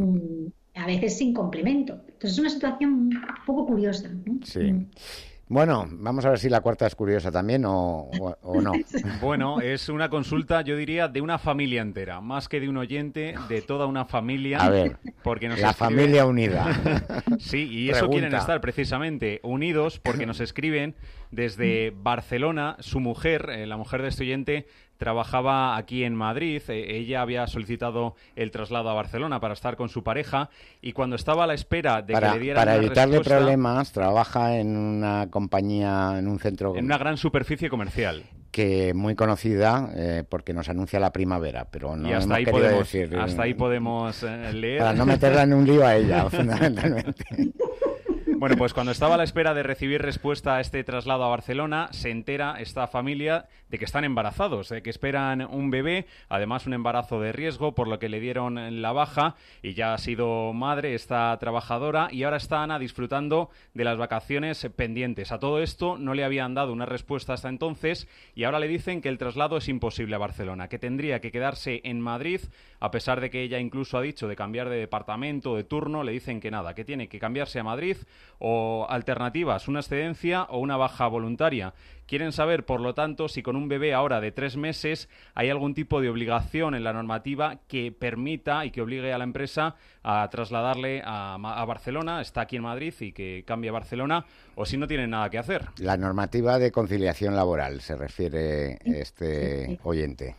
D: a veces sin complemento. Entonces es una situación un poco curiosa, ¿no?
B: Sí. Bueno, vamos a ver si la cuarta es curiosa también o no.
C: Bueno, es una consulta, yo diría, de una familia entera, más que de un oyente, de toda una familia.
B: A ver,
C: porque
B: la familia unida.
C: Sí, y eso quieren estar precisamente, unidos, porque nos escriben desde Barcelona. Su mujer, la mujer de este oyente, trabajaba aquí en Madrid. Ella había solicitado el traslado a Barcelona para estar con su pareja, y cuando estaba a la espera de que le dieran
B: para
C: una
B: evitarle
C: respuesta,
B: problemas, trabaja en una compañía, en un centro,
C: en una gran superficie comercial,
B: que muy conocida, porque nos anuncia la primavera, pero no
C: y hasta
B: hemos querido decir,
C: hasta ahí podemos leer,
B: para no meterla en un lío a ella, fundamentalmente.
C: Bueno, pues cuando estaba a la espera de recibir respuesta a este traslado a Barcelona, se entera esta familia de que están embarazados, que esperan un bebé, además un embarazo de riesgo, por lo que le dieron la baja, y ya ha sido madre esta trabajadora, y ahora está Ana disfrutando de las vacaciones pendientes. A todo esto no le habían dado una respuesta hasta entonces, y ahora le dicen que el traslado es imposible a Barcelona, que tendría que quedarse en Madrid, a pesar de que ella incluso ha dicho de cambiar de departamento, de turno. Le dicen que nada, que tiene que cambiarse a Madrid, o alternativas, una excedencia o una baja voluntaria. Quieren saber, por lo tanto, si con un bebé ahora de 3 meses hay algún tipo de obligación en la normativa que permita y que obligue a la empresa a trasladarle a Barcelona, está aquí en Madrid, y que cambie a Barcelona, o si no tienen nada que hacer.
B: La normativa de conciliación laboral se refiere este oyente.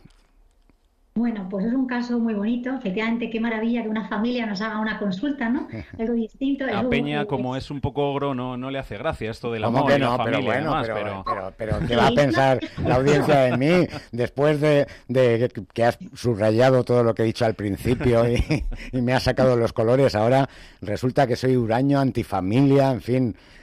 D: Bueno, pues es un caso muy bonito. Efectivamente, qué maravilla que una familia nos haga una consulta, ¿no? Algo distinto.
C: A Peña, como es un poco ogro, no le hace gracia esto del amor
B: que
C: y la
B: no,
C: familia.
B: Pero bueno,
C: y demás,
B: pero ¿qué va a pensar la audiencia de mí después de que has subrayado todo lo que he dicho al principio y me has sacado los colores? Ahora resulta que soy huraño, antifamilia, en fin,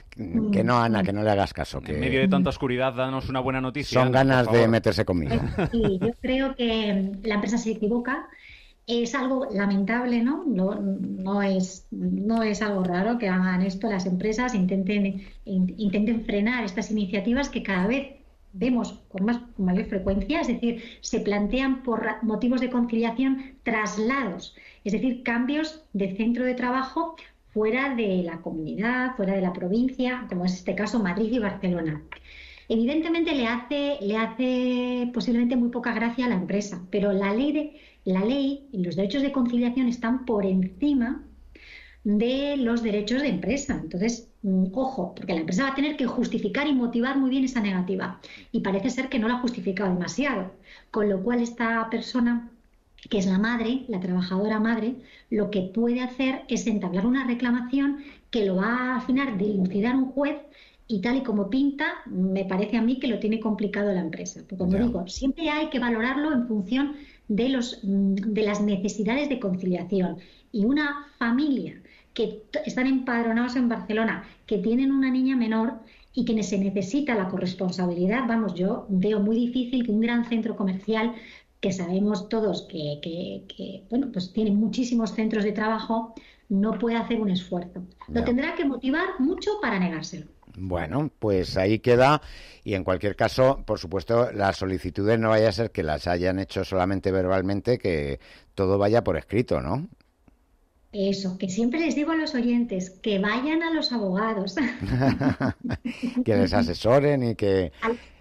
B: Que no, Ana, que no le hagas caso. Que
C: en medio de tanta oscuridad, danos una buena noticia.
B: Son ganas de meterse conmigo.
D: Sí, yo creo que la empresa se equivoca. Es algo lamentable, ¿no? No es algo raro que hagan esto las empresas, intenten frenar estas iniciativas que cada vez vemos con mayor frecuencia, es decir, se plantean por motivos de conciliación traslados, es decir, cambios de centro de trabajo fuera de la comunidad, fuera de la provincia, como es este caso Madrid y Barcelona. Evidentemente le hace posiblemente muy poca gracia a la empresa, pero la ley y los derechos de conciliación están por encima de los derechos de empresa. Entonces, ojo, porque la empresa va a tener que justificar y motivar muy bien esa negativa. Y parece ser que no la ha justificado demasiado. Con lo cual, esta persona, que es la madre, la trabajadora madre, lo que puede hacer es entablar una reclamación que lo va a al final dilucidar un juez. Y tal y como pinta, me parece a mí que lo tiene complicado la empresa. Porque, como digo, siempre hay que valorarlo en función de las necesidades de conciliación. Y una familia que están empadronados en Barcelona, que tienen una niña menor y que se necesita la corresponsabilidad, vamos, yo veo muy difícil que un gran centro comercial, que sabemos todos que bueno, pues tiene muchísimos centros de trabajo, no pueda hacer un esfuerzo. Lo tendrá que motivar mucho para negárselo.
B: Bueno, pues ahí queda, y en cualquier caso, por supuesto, las solicitudes no vaya a ser que las hayan hecho solamente verbalmente, que todo vaya por escrito, ¿no?
D: Eso, que siempre les digo a los oyentes, que vayan a los abogados.
B: Que les asesoren y que...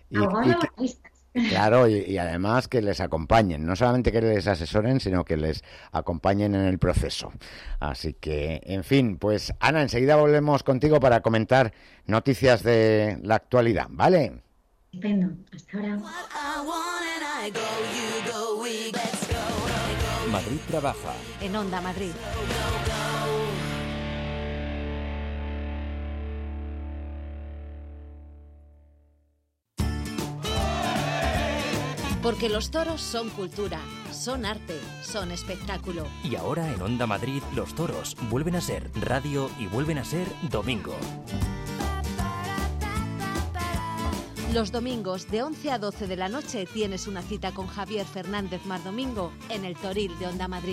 B: Claro, y además que les acompañen, no solamente que les asesoren, sino que les acompañen en el proceso. Así que, en fin, pues Ana, enseguida volvemos contigo para comentar noticias de la actualidad, ¿vale?
D: Estupendo, hasta ahora.
A: Madrid trabaja.
E: En Onda Madrid. Porque los toros son cultura, son arte, son espectáculo.
A: Y ahora en Onda Madrid los toros vuelven a ser radio y vuelven a ser domingo.
E: Los domingos de 11 a 12 de la noche tienes una cita con Javier Fernández Mardomingo en el Toril de Onda Madrid.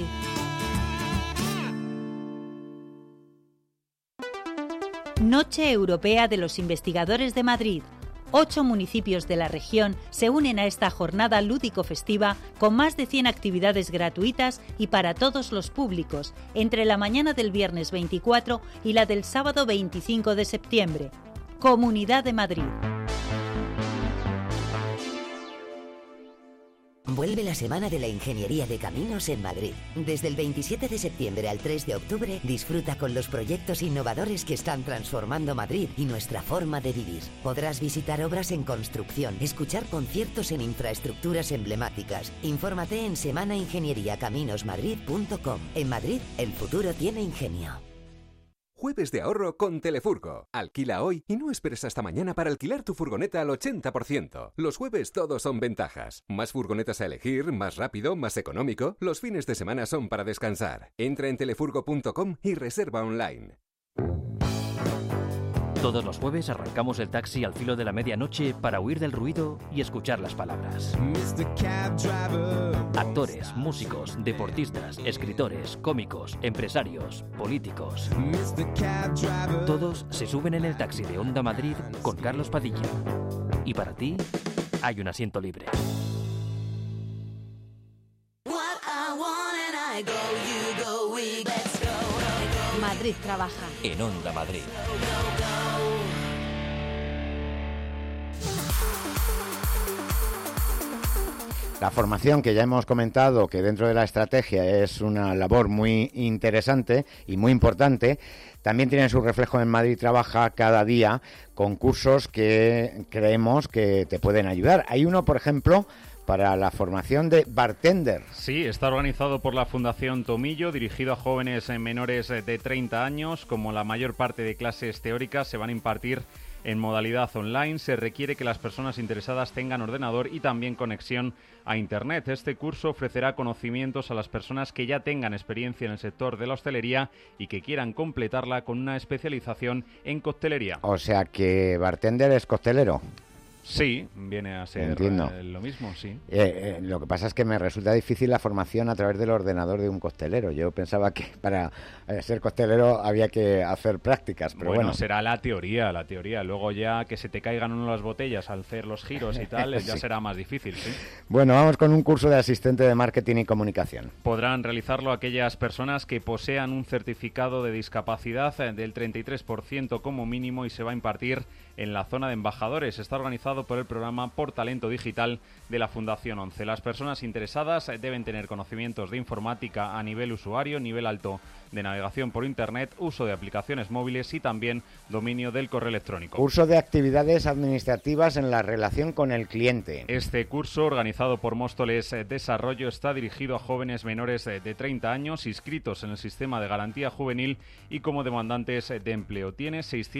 G: Noche Europea de los Investigadores de Madrid. 8 municipios de la región se unen a esta jornada lúdico-festiva con más de 100 actividades gratuitas y para todos los públicos, entre la mañana del viernes 24 y la del sábado 25 de septiembre. Comunidad de Madrid.
H: Vuelve la Semana de la Ingeniería de Caminos en Madrid. Desde el 27 de septiembre al 3 de octubre, disfruta con los proyectos innovadores que están transformando Madrid y nuestra forma de vivir. Podrás visitar obras en construcción, escuchar conciertos en infraestructuras emblemáticas. Infórmate en semanaingenieriacaminosmadrid.com. En Madrid, el futuro tiene ingenio.
M: Jueves de ahorro con Telefurgo. Alquila hoy y no esperes hasta mañana para alquilar tu furgoneta al 80%. Los jueves todos son ventajas. Más furgonetas a elegir, más rápido, más económico. Los fines de semana son para descansar. Entra en telefurgo.com y reserva online.
A: Todos los jueves arrancamos el taxi al filo de la medianoche para huir del ruido y escuchar las palabras. Actores, músicos, deportistas, escritores, cómicos, empresarios, políticos. Todos se suben en el taxi de Onda Madrid con Carlos Padilla. Y para ti hay un asiento libre.
E: Madrid trabaja.
A: En Onda Madrid.
B: La formación, que ya hemos comentado que dentro de la estrategia es una labor muy interesante y muy importante, también tiene su reflejo en Madrid Trabaja cada día con cursos que creemos que te pueden ayudar. Hay uno, por ejemplo, para la formación de bartender.
C: Sí, está organizado por la Fundación Tomillo, dirigido a jóvenes menores de 30 años. Como la mayor parte de clases teóricas se van a impartir en modalidad online. Se requiere que las personas interesadas tengan ordenador y también conexión a Internet. Este curso ofrecerá conocimientos a las personas que ya tengan experiencia en el sector de la hostelería y que quieran completarla con una especialización en coctelería.
B: O sea que bartender es costelero.
C: Sí, viene a ser lo mismo, sí.
B: Lo que pasa es que me resulta difícil la formación a través del ordenador de un costelero. Yo pensaba que para ser costelero había que hacer prácticas, pero bueno.
C: Será la teoría. Luego ya que se te caigan uno las botellas al hacer los giros y tal, ya será más difícil, ¿sí?
B: Bueno, vamos con un curso de asistente de marketing y comunicación.
C: Podrán realizarlo aquellas personas que posean un certificado de discapacidad del 33% como mínimo y se va a impartir en la zona de embajadores. Está organizado por el programa Por Talento Digital de la Fundación 11. Las personas interesadas deben tener conocimientos de informática a nivel usuario, nivel alto de navegación por Internet, uso de aplicaciones móviles y también dominio del correo electrónico.
B: Curso de actividades administrativas en la relación con el cliente.
C: Este curso, organizado por Móstoles Desarrollo, está dirigido a jóvenes menores de 30 años inscritos en el sistema de garantía juvenil y como demandantes de empleo. Tiene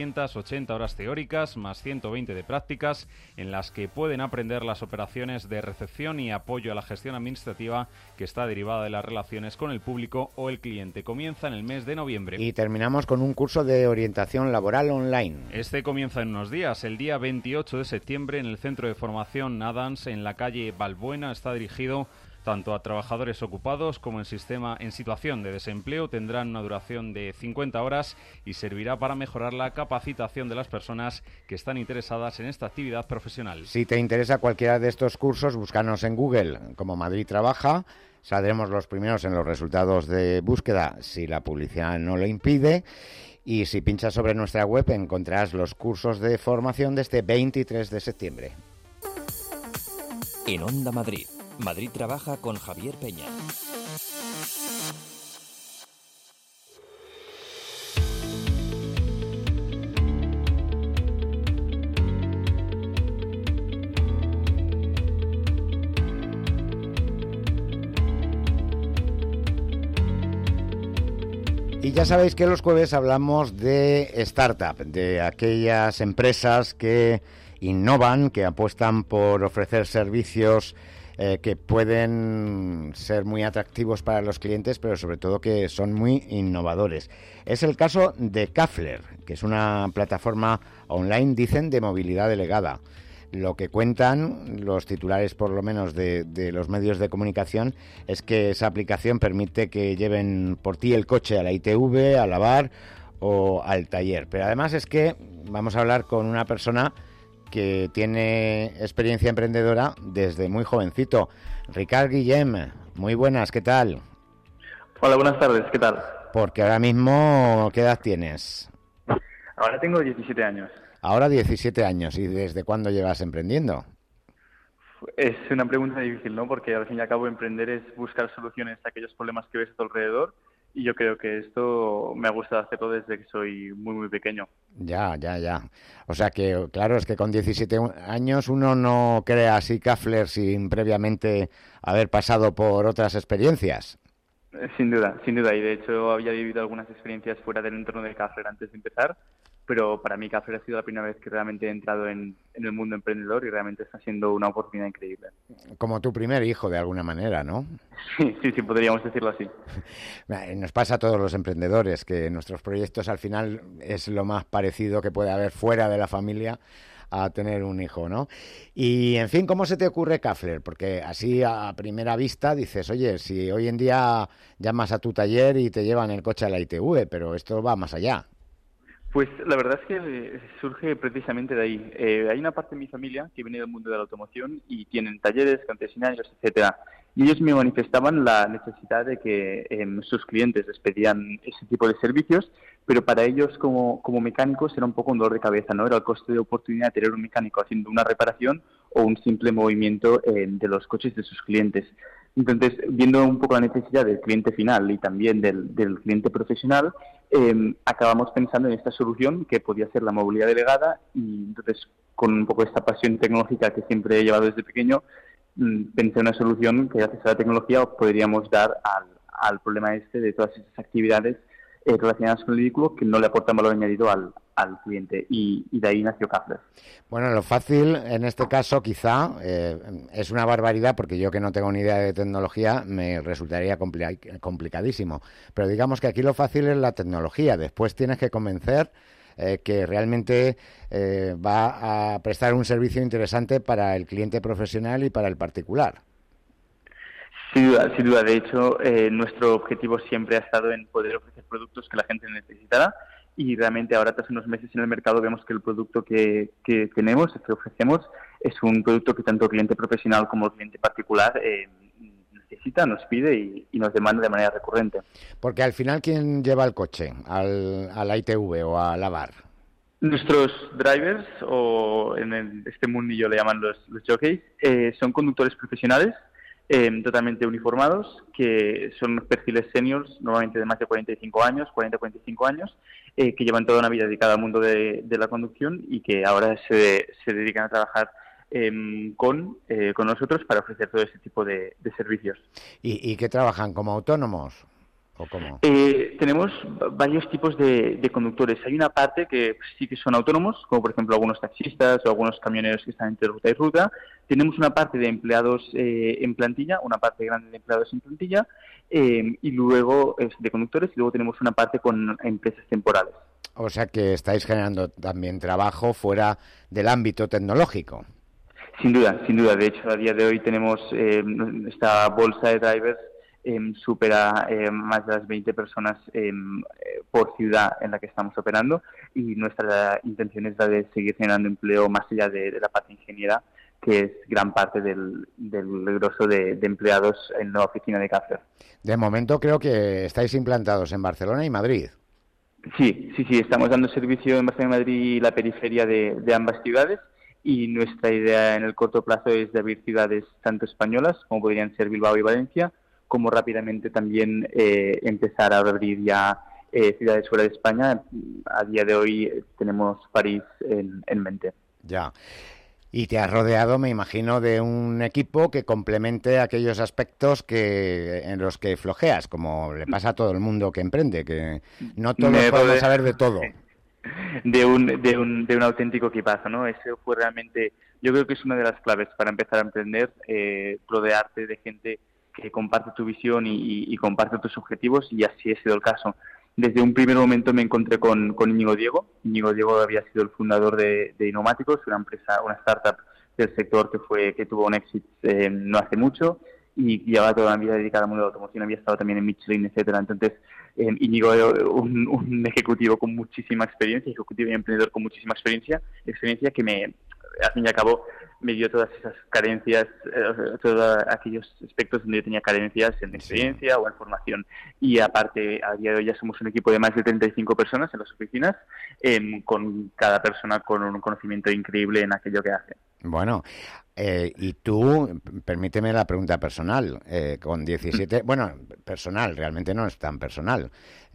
C: 680 horas teóricas más 120 de prácticas en las que pueden aprender las operaciones de recepción y apoyo a la gestión administrativa que está derivada de las relaciones con el público o el cliente. Comienza en el mes de noviembre.
B: Y terminamos con un curso de orientación laboral online.
C: Este comienza en unos días, el día 28 de septiembre, en el Centro de Formación Adams, en la calle Balbuena. Está dirigido tanto a trabajadores ocupados como en situación de desempleo. Tendrán una duración de 50 horas y servirá para mejorar la capacitación de las personas que están interesadas en esta actividad profesional.
B: Si te interesa cualquiera de estos cursos, búscanos en Google como Madrid Trabaja. Saldremos los primeros en los resultados de búsqueda si la publicidad no lo impide. Y si pinchas sobre nuestra web encontrarás los cursos de formación de este 23 de septiembre.
A: En Onda Madrid, Madrid Trabaja con Javier Peña.
B: Y ya sabéis que los jueves hablamos de startup, de aquellas empresas que innovan, que apuestan por ofrecer servicios que pueden ser muy atractivos para los clientes, pero sobre todo que son muy innovadores. Es el caso de Kafler, que es una plataforma online, dicen, de movilidad delegada. Lo que cuentan los titulares, por lo menos de los medios de comunicación, es que esa aplicación permite que lleven por ti el coche a la ITV, a lavar o al taller. Pero además es que vamos a hablar con una persona que tiene experiencia emprendedora desde muy jovencito. Ricard Guillem, muy buenas, ¿qué tal?
N: Hola, buenas tardes, ¿qué tal?
B: Porque ahora mismo, ¿qué edad tienes?
N: Ahora tengo 17 años.
B: Ahora 17 años. ¿Y desde cuándo llevas emprendiendo?
N: Es una pregunta difícil, ¿no? Porque al fin y al cabo emprender es buscar soluciones a aquellos problemas que ves a tu alrededor. Y yo creo que esto me ha gustado hacerlo desde que soy muy, muy pequeño.
B: Ya. O sea que, claro, es que con 17 años uno no crea así Kafler sin previamente haber pasado por otras experiencias.
N: Sin duda. Y de hecho había vivido algunas experiencias fuera del entorno de Kafler antes de empezar. Pero para mí Kafler ha sido la primera vez que realmente he entrado en el mundo emprendedor y realmente está siendo una oportunidad increíble.
B: Como tu primer hijo, de alguna manera, ¿no?
N: Sí, podríamos decirlo así.
B: Nos pasa a todos los emprendedores que nuestros proyectos al final es lo más parecido que puede haber fuera de la familia a tener un hijo, ¿no? Y, en fin, ¿cómo se te ocurre Kafler? Porque así a primera vista dices, oye, si hoy en día llamas a tu taller y te llevan el coche a la ITV, pero esto va más allá.
N: Pues la verdad es que surge precisamente de ahí. Hay una parte de mi familia que viene del mundo de la automoción y tienen talleres, concesionarios, etcétera. Y ellos me manifestaban la necesidad de que sus clientes les pedían ese tipo de servicios, pero para ellos como mecánicos era un poco un dolor de cabeza, ¿no? Era el coste de oportunidad de tener un mecánico haciendo una reparación o un simple movimiento de los coches de sus clientes. Entonces, viendo un poco la necesidad del cliente final y también del cliente profesional, acabamos pensando en esta solución que podía ser la movilidad delegada y entonces, con un poco esta pasión tecnológica que siempre he llevado desde pequeño, pensé en una solución que gracias a la tecnología podríamos dar al problema de todas esas actividades relacionadas con el vehículo que no le aportan valor añadido al al cliente y de ahí nació Kafler.
B: Bueno, lo fácil en este caso quizá es una barbaridad, porque yo que no tengo ni idea de tecnología me resultaría complicadísimo, pero digamos que aquí lo fácil es la tecnología, después tienes que convencer que realmente va a prestar un servicio interesante para el cliente profesional y para el particular.
N: Sin duda. De hecho, nuestro objetivo siempre ha estado en poder ofrecer productos que la gente necesitará, y realmente ahora, tras unos meses en el mercado, vemos que el producto que tenemos, que ofrecemos, es un producto que tanto el cliente profesional como el cliente particular necesita, nos pide y nos demanda de manera recurrente.
B: Porque al final, ¿quién lleva el coche al ITV o a la bar?
N: Nuestros drivers, o en este mundillo le llaman los jockeys, son conductores profesionales totalmente uniformados, que son unos perfiles seniors, normalmente de más de 45 años, 40-45 años, que llevan toda una vida dedicada al mundo de la conducción y que ahora se dedican a trabajar con nosotros para ofrecer todo ese tipo de servicios.
B: ¿Y qué trabajan? ¿Como autónomos? ¿O cómo?
N: Tenemos varios tipos de conductores. Hay una parte que sí que son autónomos, como por ejemplo algunos taxistas o algunos camioneros que están entre ruta y ruta. Tenemos una parte de empleados en plantilla, una parte grande de empleados en plantilla, y luego de conductores, y luego tenemos una parte con empresas temporales.
B: O sea que estáis generando también trabajo fuera del ámbito tecnológico.
N: Sin duda. De hecho, a día de hoy tenemos esta bolsa de drivers supera más de las 20 personas por ciudad en la que estamos operando, y nuestra intención es la de seguir generando empleo más allá de la parte ingeniera, que es gran parte del grosso de empleados en la oficina de Kafler.
B: De momento creo que estáis implantados en Barcelona y Madrid.
N: Sí, estamos dando servicio en Barcelona y Madrid y la periferia de ambas ciudades, y nuestra idea en el corto plazo es de abrir ciudades tanto españolas, como podrían ser Bilbao y Valencia, como rápidamente también empezar a abrir ya ciudades fuera de España. A día de hoy tenemos París en mente.
B: Ya. Y te has rodeado, me imagino, de un equipo que complemente aquellos aspectos en los que flojeas, como le pasa a todo el mundo que emprende, que no todos podemos saber de todo.
N: De un auténtico equipazo, ¿no? Eso fue realmente, yo creo que es una de las claves para empezar a emprender, rodearte de gente que comparte tu visión y comparte tus objetivos, y así ha sido el caso. Desde un primer momento me encontré con Íñigo Diego. Íñigo Diego había sido el fundador de Inomáticos, una startup del sector que tuvo un éxito no hace mucho, y llevaba toda la vida dedicada al mundo de la automoción, había estado también en Michelin, etcétera. Entonces, Íñigo era un ejecutivo con muchísima experiencia, ejecutivo y emprendedor con muchísima experiencia que al fin y al cabo me dio todas esas carencias, todos aquellos aspectos donde yo tenía carencias en experiencia o en formación. Y aparte, a día de hoy ya somos un equipo de más de 35 personas en las oficinas, con cada persona con un conocimiento increíble en aquello que hace.
B: Bueno, y tú, permíteme la pregunta personal, con 17, bueno, personal, realmente no es tan personal,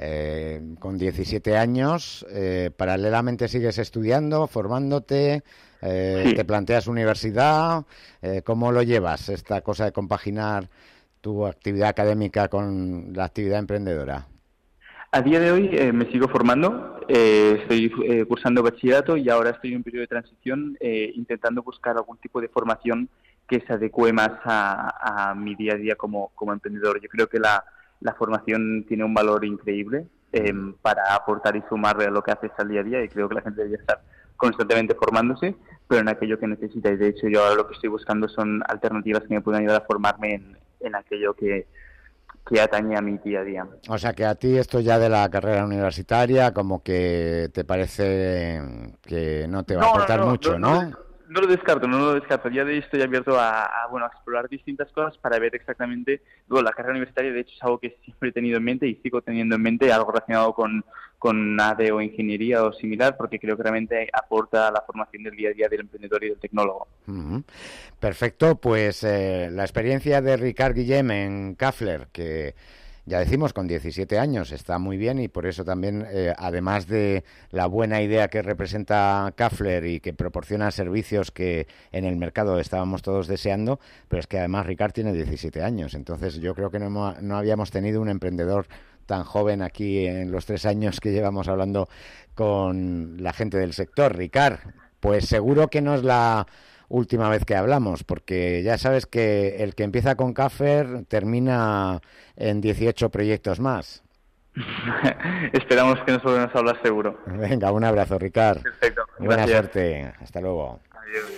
B: con 17 años, paralelamente sigues estudiando, formándote,
N: Sí.
B: te planteas universidad, ¿cómo lo llevas, esta cosa de compaginar tu actividad académica con la actividad emprendedora?
N: A día de hoy me sigo formando, estoy cursando bachillerato y ahora estoy en un periodo de transición intentando buscar algún tipo de formación que se adecue más a mi día a día como emprendedor. Yo creo que la formación tiene un valor increíble para aportar y sumarle a lo que haces al día a día, y creo que la gente debería estar constantemente formándose, pero en aquello que necesita. Y de hecho yo ahora lo que estoy buscando son alternativas que me puedan ayudar a formarme en aquello que atañe a mi día a día.
B: O sea que a ti esto ya de la carrera universitaria como que te parece que no te va a aportar mucho, ¿no?
N: No lo descarto. Ya de ahí estoy abierto a explorar distintas cosas para ver exactamente. Luego, la carrera universitaria, de hecho, es algo que siempre he tenido en mente y sigo teniendo en mente, algo relacionado con ADE o ingeniería o similar, porque creo que realmente aporta a la formación del día a día del emprendedor y del tecnólogo.
B: Uh-huh. Perfecto, pues la experiencia de Ricard Guillem en Kafler, que ya decimos con 17 años está muy bien, y por eso también, además de la buena idea que representa Kafler y que proporciona servicios que en el mercado estábamos todos deseando, pero es que además Ricard tiene 17 años, entonces yo creo que no habíamos tenido un emprendedor tan joven aquí en los 3 años que llevamos hablando con la gente del sector. Ricard, pues seguro que no es la última vez que hablamos, porque ya sabes que el que empieza con Caffer termina en 18 proyectos más.
N: Esperamos que nos volvamos a hablar seguro.
B: Venga, un abrazo, Ricard.
N: Perfecto.
B: Buena suerte. Hasta luego.
N: Adiós.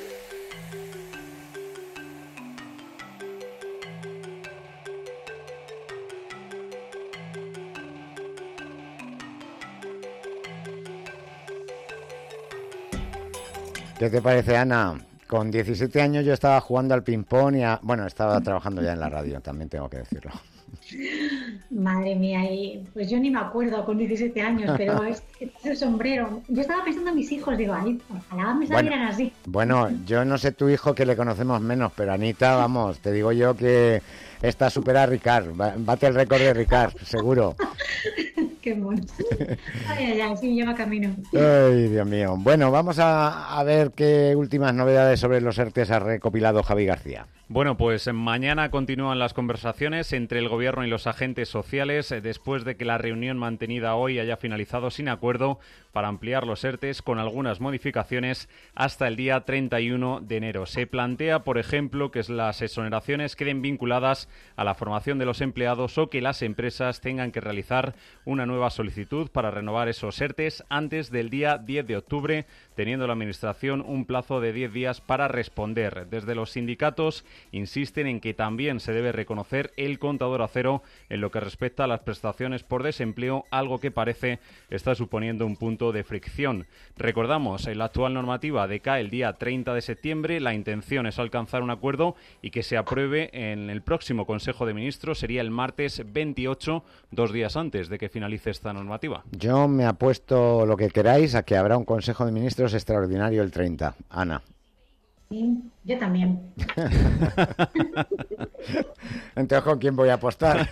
B: ¿Qué te parece, Ana? Con 17 años yo estaba jugando al ping-pong y estaba trabajando ya en la radio, también tengo que decirlo.
D: Madre mía, pues yo ni me acuerdo con 17 años, pero es el sombrero. Yo estaba pensando en mis hijos, digo, ay, ojalá me salieran así.
B: Bueno, yo no sé tu hijo, que le conocemos menos, pero Anita, vamos, te digo yo que esta supera a Ricard, bate el récord de Ricard, seguro.
D: Qué mono. Ay, sí, lleva camino.
B: Ay, Dios mío. Bueno, vamos a ver qué últimas novedades sobre los ERTEs ha recopilado Javi García.
C: Bueno, pues mañana continúan las conversaciones entre el Gobierno y los agentes sociales después de que la reunión mantenida hoy haya finalizado sin acuerdo para ampliar los ERTEs con algunas modificaciones hasta el día 31 de enero. Se plantea, por ejemplo, que las exoneraciones queden vinculadas a la formación de los empleados o que las empresas tengan que realizar una nueva solicitud para renovar esos ERTEs antes del día 10 de octubre, teniendo la Administración un plazo de 10 días para responder. Desde los sindicatos insisten en que también se debe reconocer el contador a cero en lo que respecta a las prestaciones por desempleo, algo que parece está suponiendo un punto de fricción. Recordamos, la actual normativa decae el día 30 de septiembre, la intención es alcanzar un acuerdo y que se apruebe en el próximo Consejo de Ministros, sería el martes 28, 2 días antes de que finalice esta normativa.
B: Yo me apuesto lo que queráis a que habrá un Consejo de Ministros extraordinario el 30. Ana.
D: Sí, yo también.
B: Entonces, ¿con quién voy a apostar?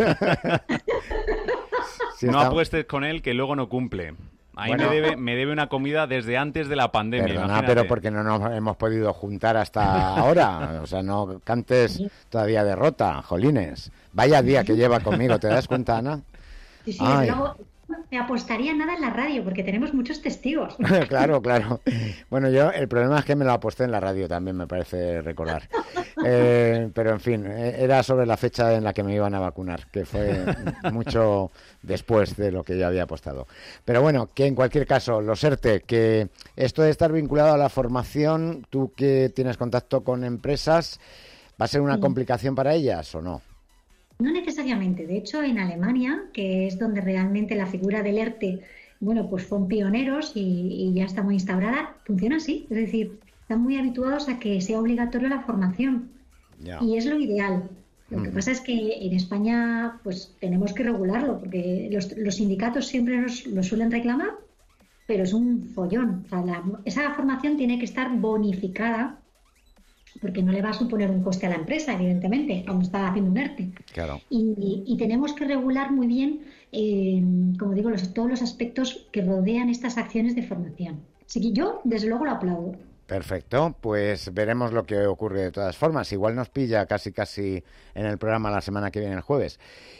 C: No apuestes con él, que luego no cumple. Ahí me debe una comida desde antes de la pandemia.
B: Perdona,
C: imagínate.
B: pero porque no nos hemos podido juntar hasta ahora. O sea, no cantes todavía derrota, jolines. Vaya día que lleva conmigo, ¿te das cuenta, Ana?
D: Sí, luego me apostaría nada en la radio porque tenemos muchos testigos.
B: Claro. Bueno, yo el problema es que me lo aposté en la radio también, me parece recordar. Pero en fin, era sobre la fecha en la que me iban a vacunar, que fue mucho después de lo que yo había apostado. Pero bueno, que en cualquier caso, los ERTE, que esto de estar vinculado a la formación, tú que tienes contacto con empresas, ¿va a ser una complicación para ellas o no?
D: No necesariamente. De hecho, en Alemania, que es donde realmente la figura del ERTE, pues son pioneros y ya está muy instaurada, funciona así. Es decir, están muy habituados a que sea obligatorio la formación. Ya. Y es lo ideal. Lo que pasa es que en España pues tenemos que regularlo, porque los sindicatos siempre lo suelen reclamar, pero es un follón. O sea, esa formación tiene que estar bonificada, porque no le va a suponer un coste a la empresa, evidentemente, como está haciendo un ERTE.
B: Claro.
D: Y tenemos que regular muy bien, como digo, todos los aspectos que rodean estas acciones de formación. Así que yo, desde luego, lo aplaudo.
B: Perfecto, pues veremos lo que ocurre de todas formas. Igual nos pilla casi en el programa la semana que viene, el jueves.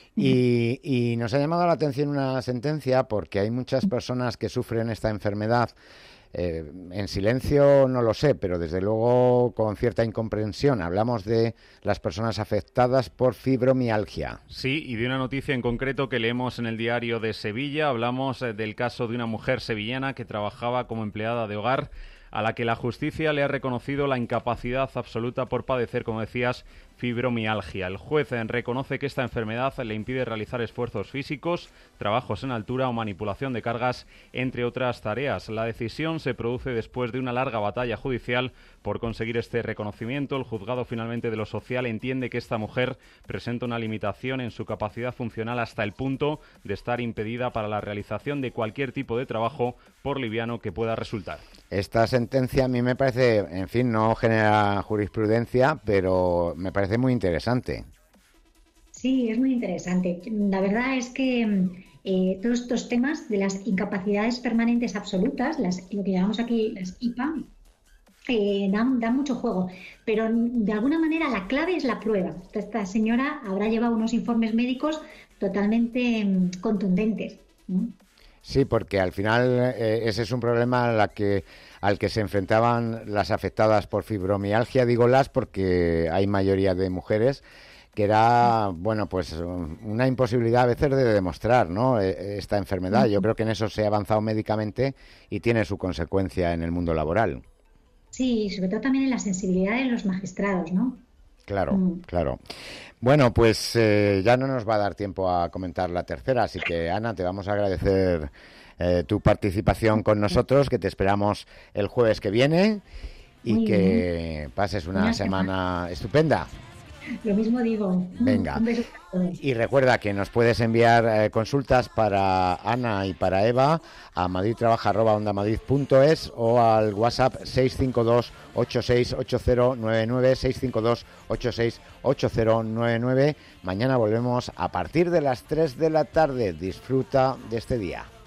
B: Y nos ha llamado la atención una sentencia porque hay muchas personas que sufren esta enfermedad. En silencio no lo sé, pero desde luego con cierta incomprensión. Hablamos de las personas afectadas por fibromialgia.
C: Sí, y de una noticia en concreto que leemos en el Diario de Sevilla. Hablamos del caso de una mujer sevillana que trabajaba como empleada de hogar, a la que la justicia le ha reconocido la incapacidad absoluta por padecer, como decías, fibromialgia. El juez reconoce que esta enfermedad le impide realizar esfuerzos físicos, trabajos en altura o manipulación de cargas, entre otras tareas. La decisión se produce después de una larga batalla judicial por conseguir este reconocimiento. El juzgado finalmente de lo social entiende que esta mujer presenta una limitación en su capacidad funcional hasta el punto de estar impedida para la realización de cualquier tipo de trabajo, por liviano que pueda resultar.
B: Esta sentencia a mí me parece, en fin, no genera jurisprudencia, pero me parece muy interesante.
D: Sí, es muy interesante. La verdad es que todos estos temas de las incapacidades permanentes absolutas, lo que llamamos aquí las IPA, da mucho juego, pero de alguna manera la clave es la prueba. Esta señora habrá llevado unos informes médicos totalmente contundentes.
B: Sí, porque al final ese es un problema al que se enfrentaban las afectadas por fibromialgia, digo las porque hay mayoría de mujeres, que era, bueno, pues una imposibilidad a veces de demostrar, ¿no?, esta enfermedad. Yo creo que en eso se ha avanzado médicamente y tiene su consecuencia en el mundo laboral.
D: Sí, sobre todo también en la sensibilidad de los magistrados, ¿no?
B: Claro, claro. Bueno, pues ya no nos va a dar tiempo a comentar la tercera, así que, Ana, te vamos a agradecer tu participación con nosotros, que te esperamos el jueves que viene y muy que bien. Pases una semana estupenda.
D: Lo mismo digo.
B: Venga.
D: Un beso a todos.
B: Y recuerda que nos puedes enviar consultas para Ana y para Eva a madridtrabaja@ondamadrid.es o al WhatsApp 652 868099, 652 868099. Mañana volvemos a partir de las 3 de la tarde. Disfruta de este día.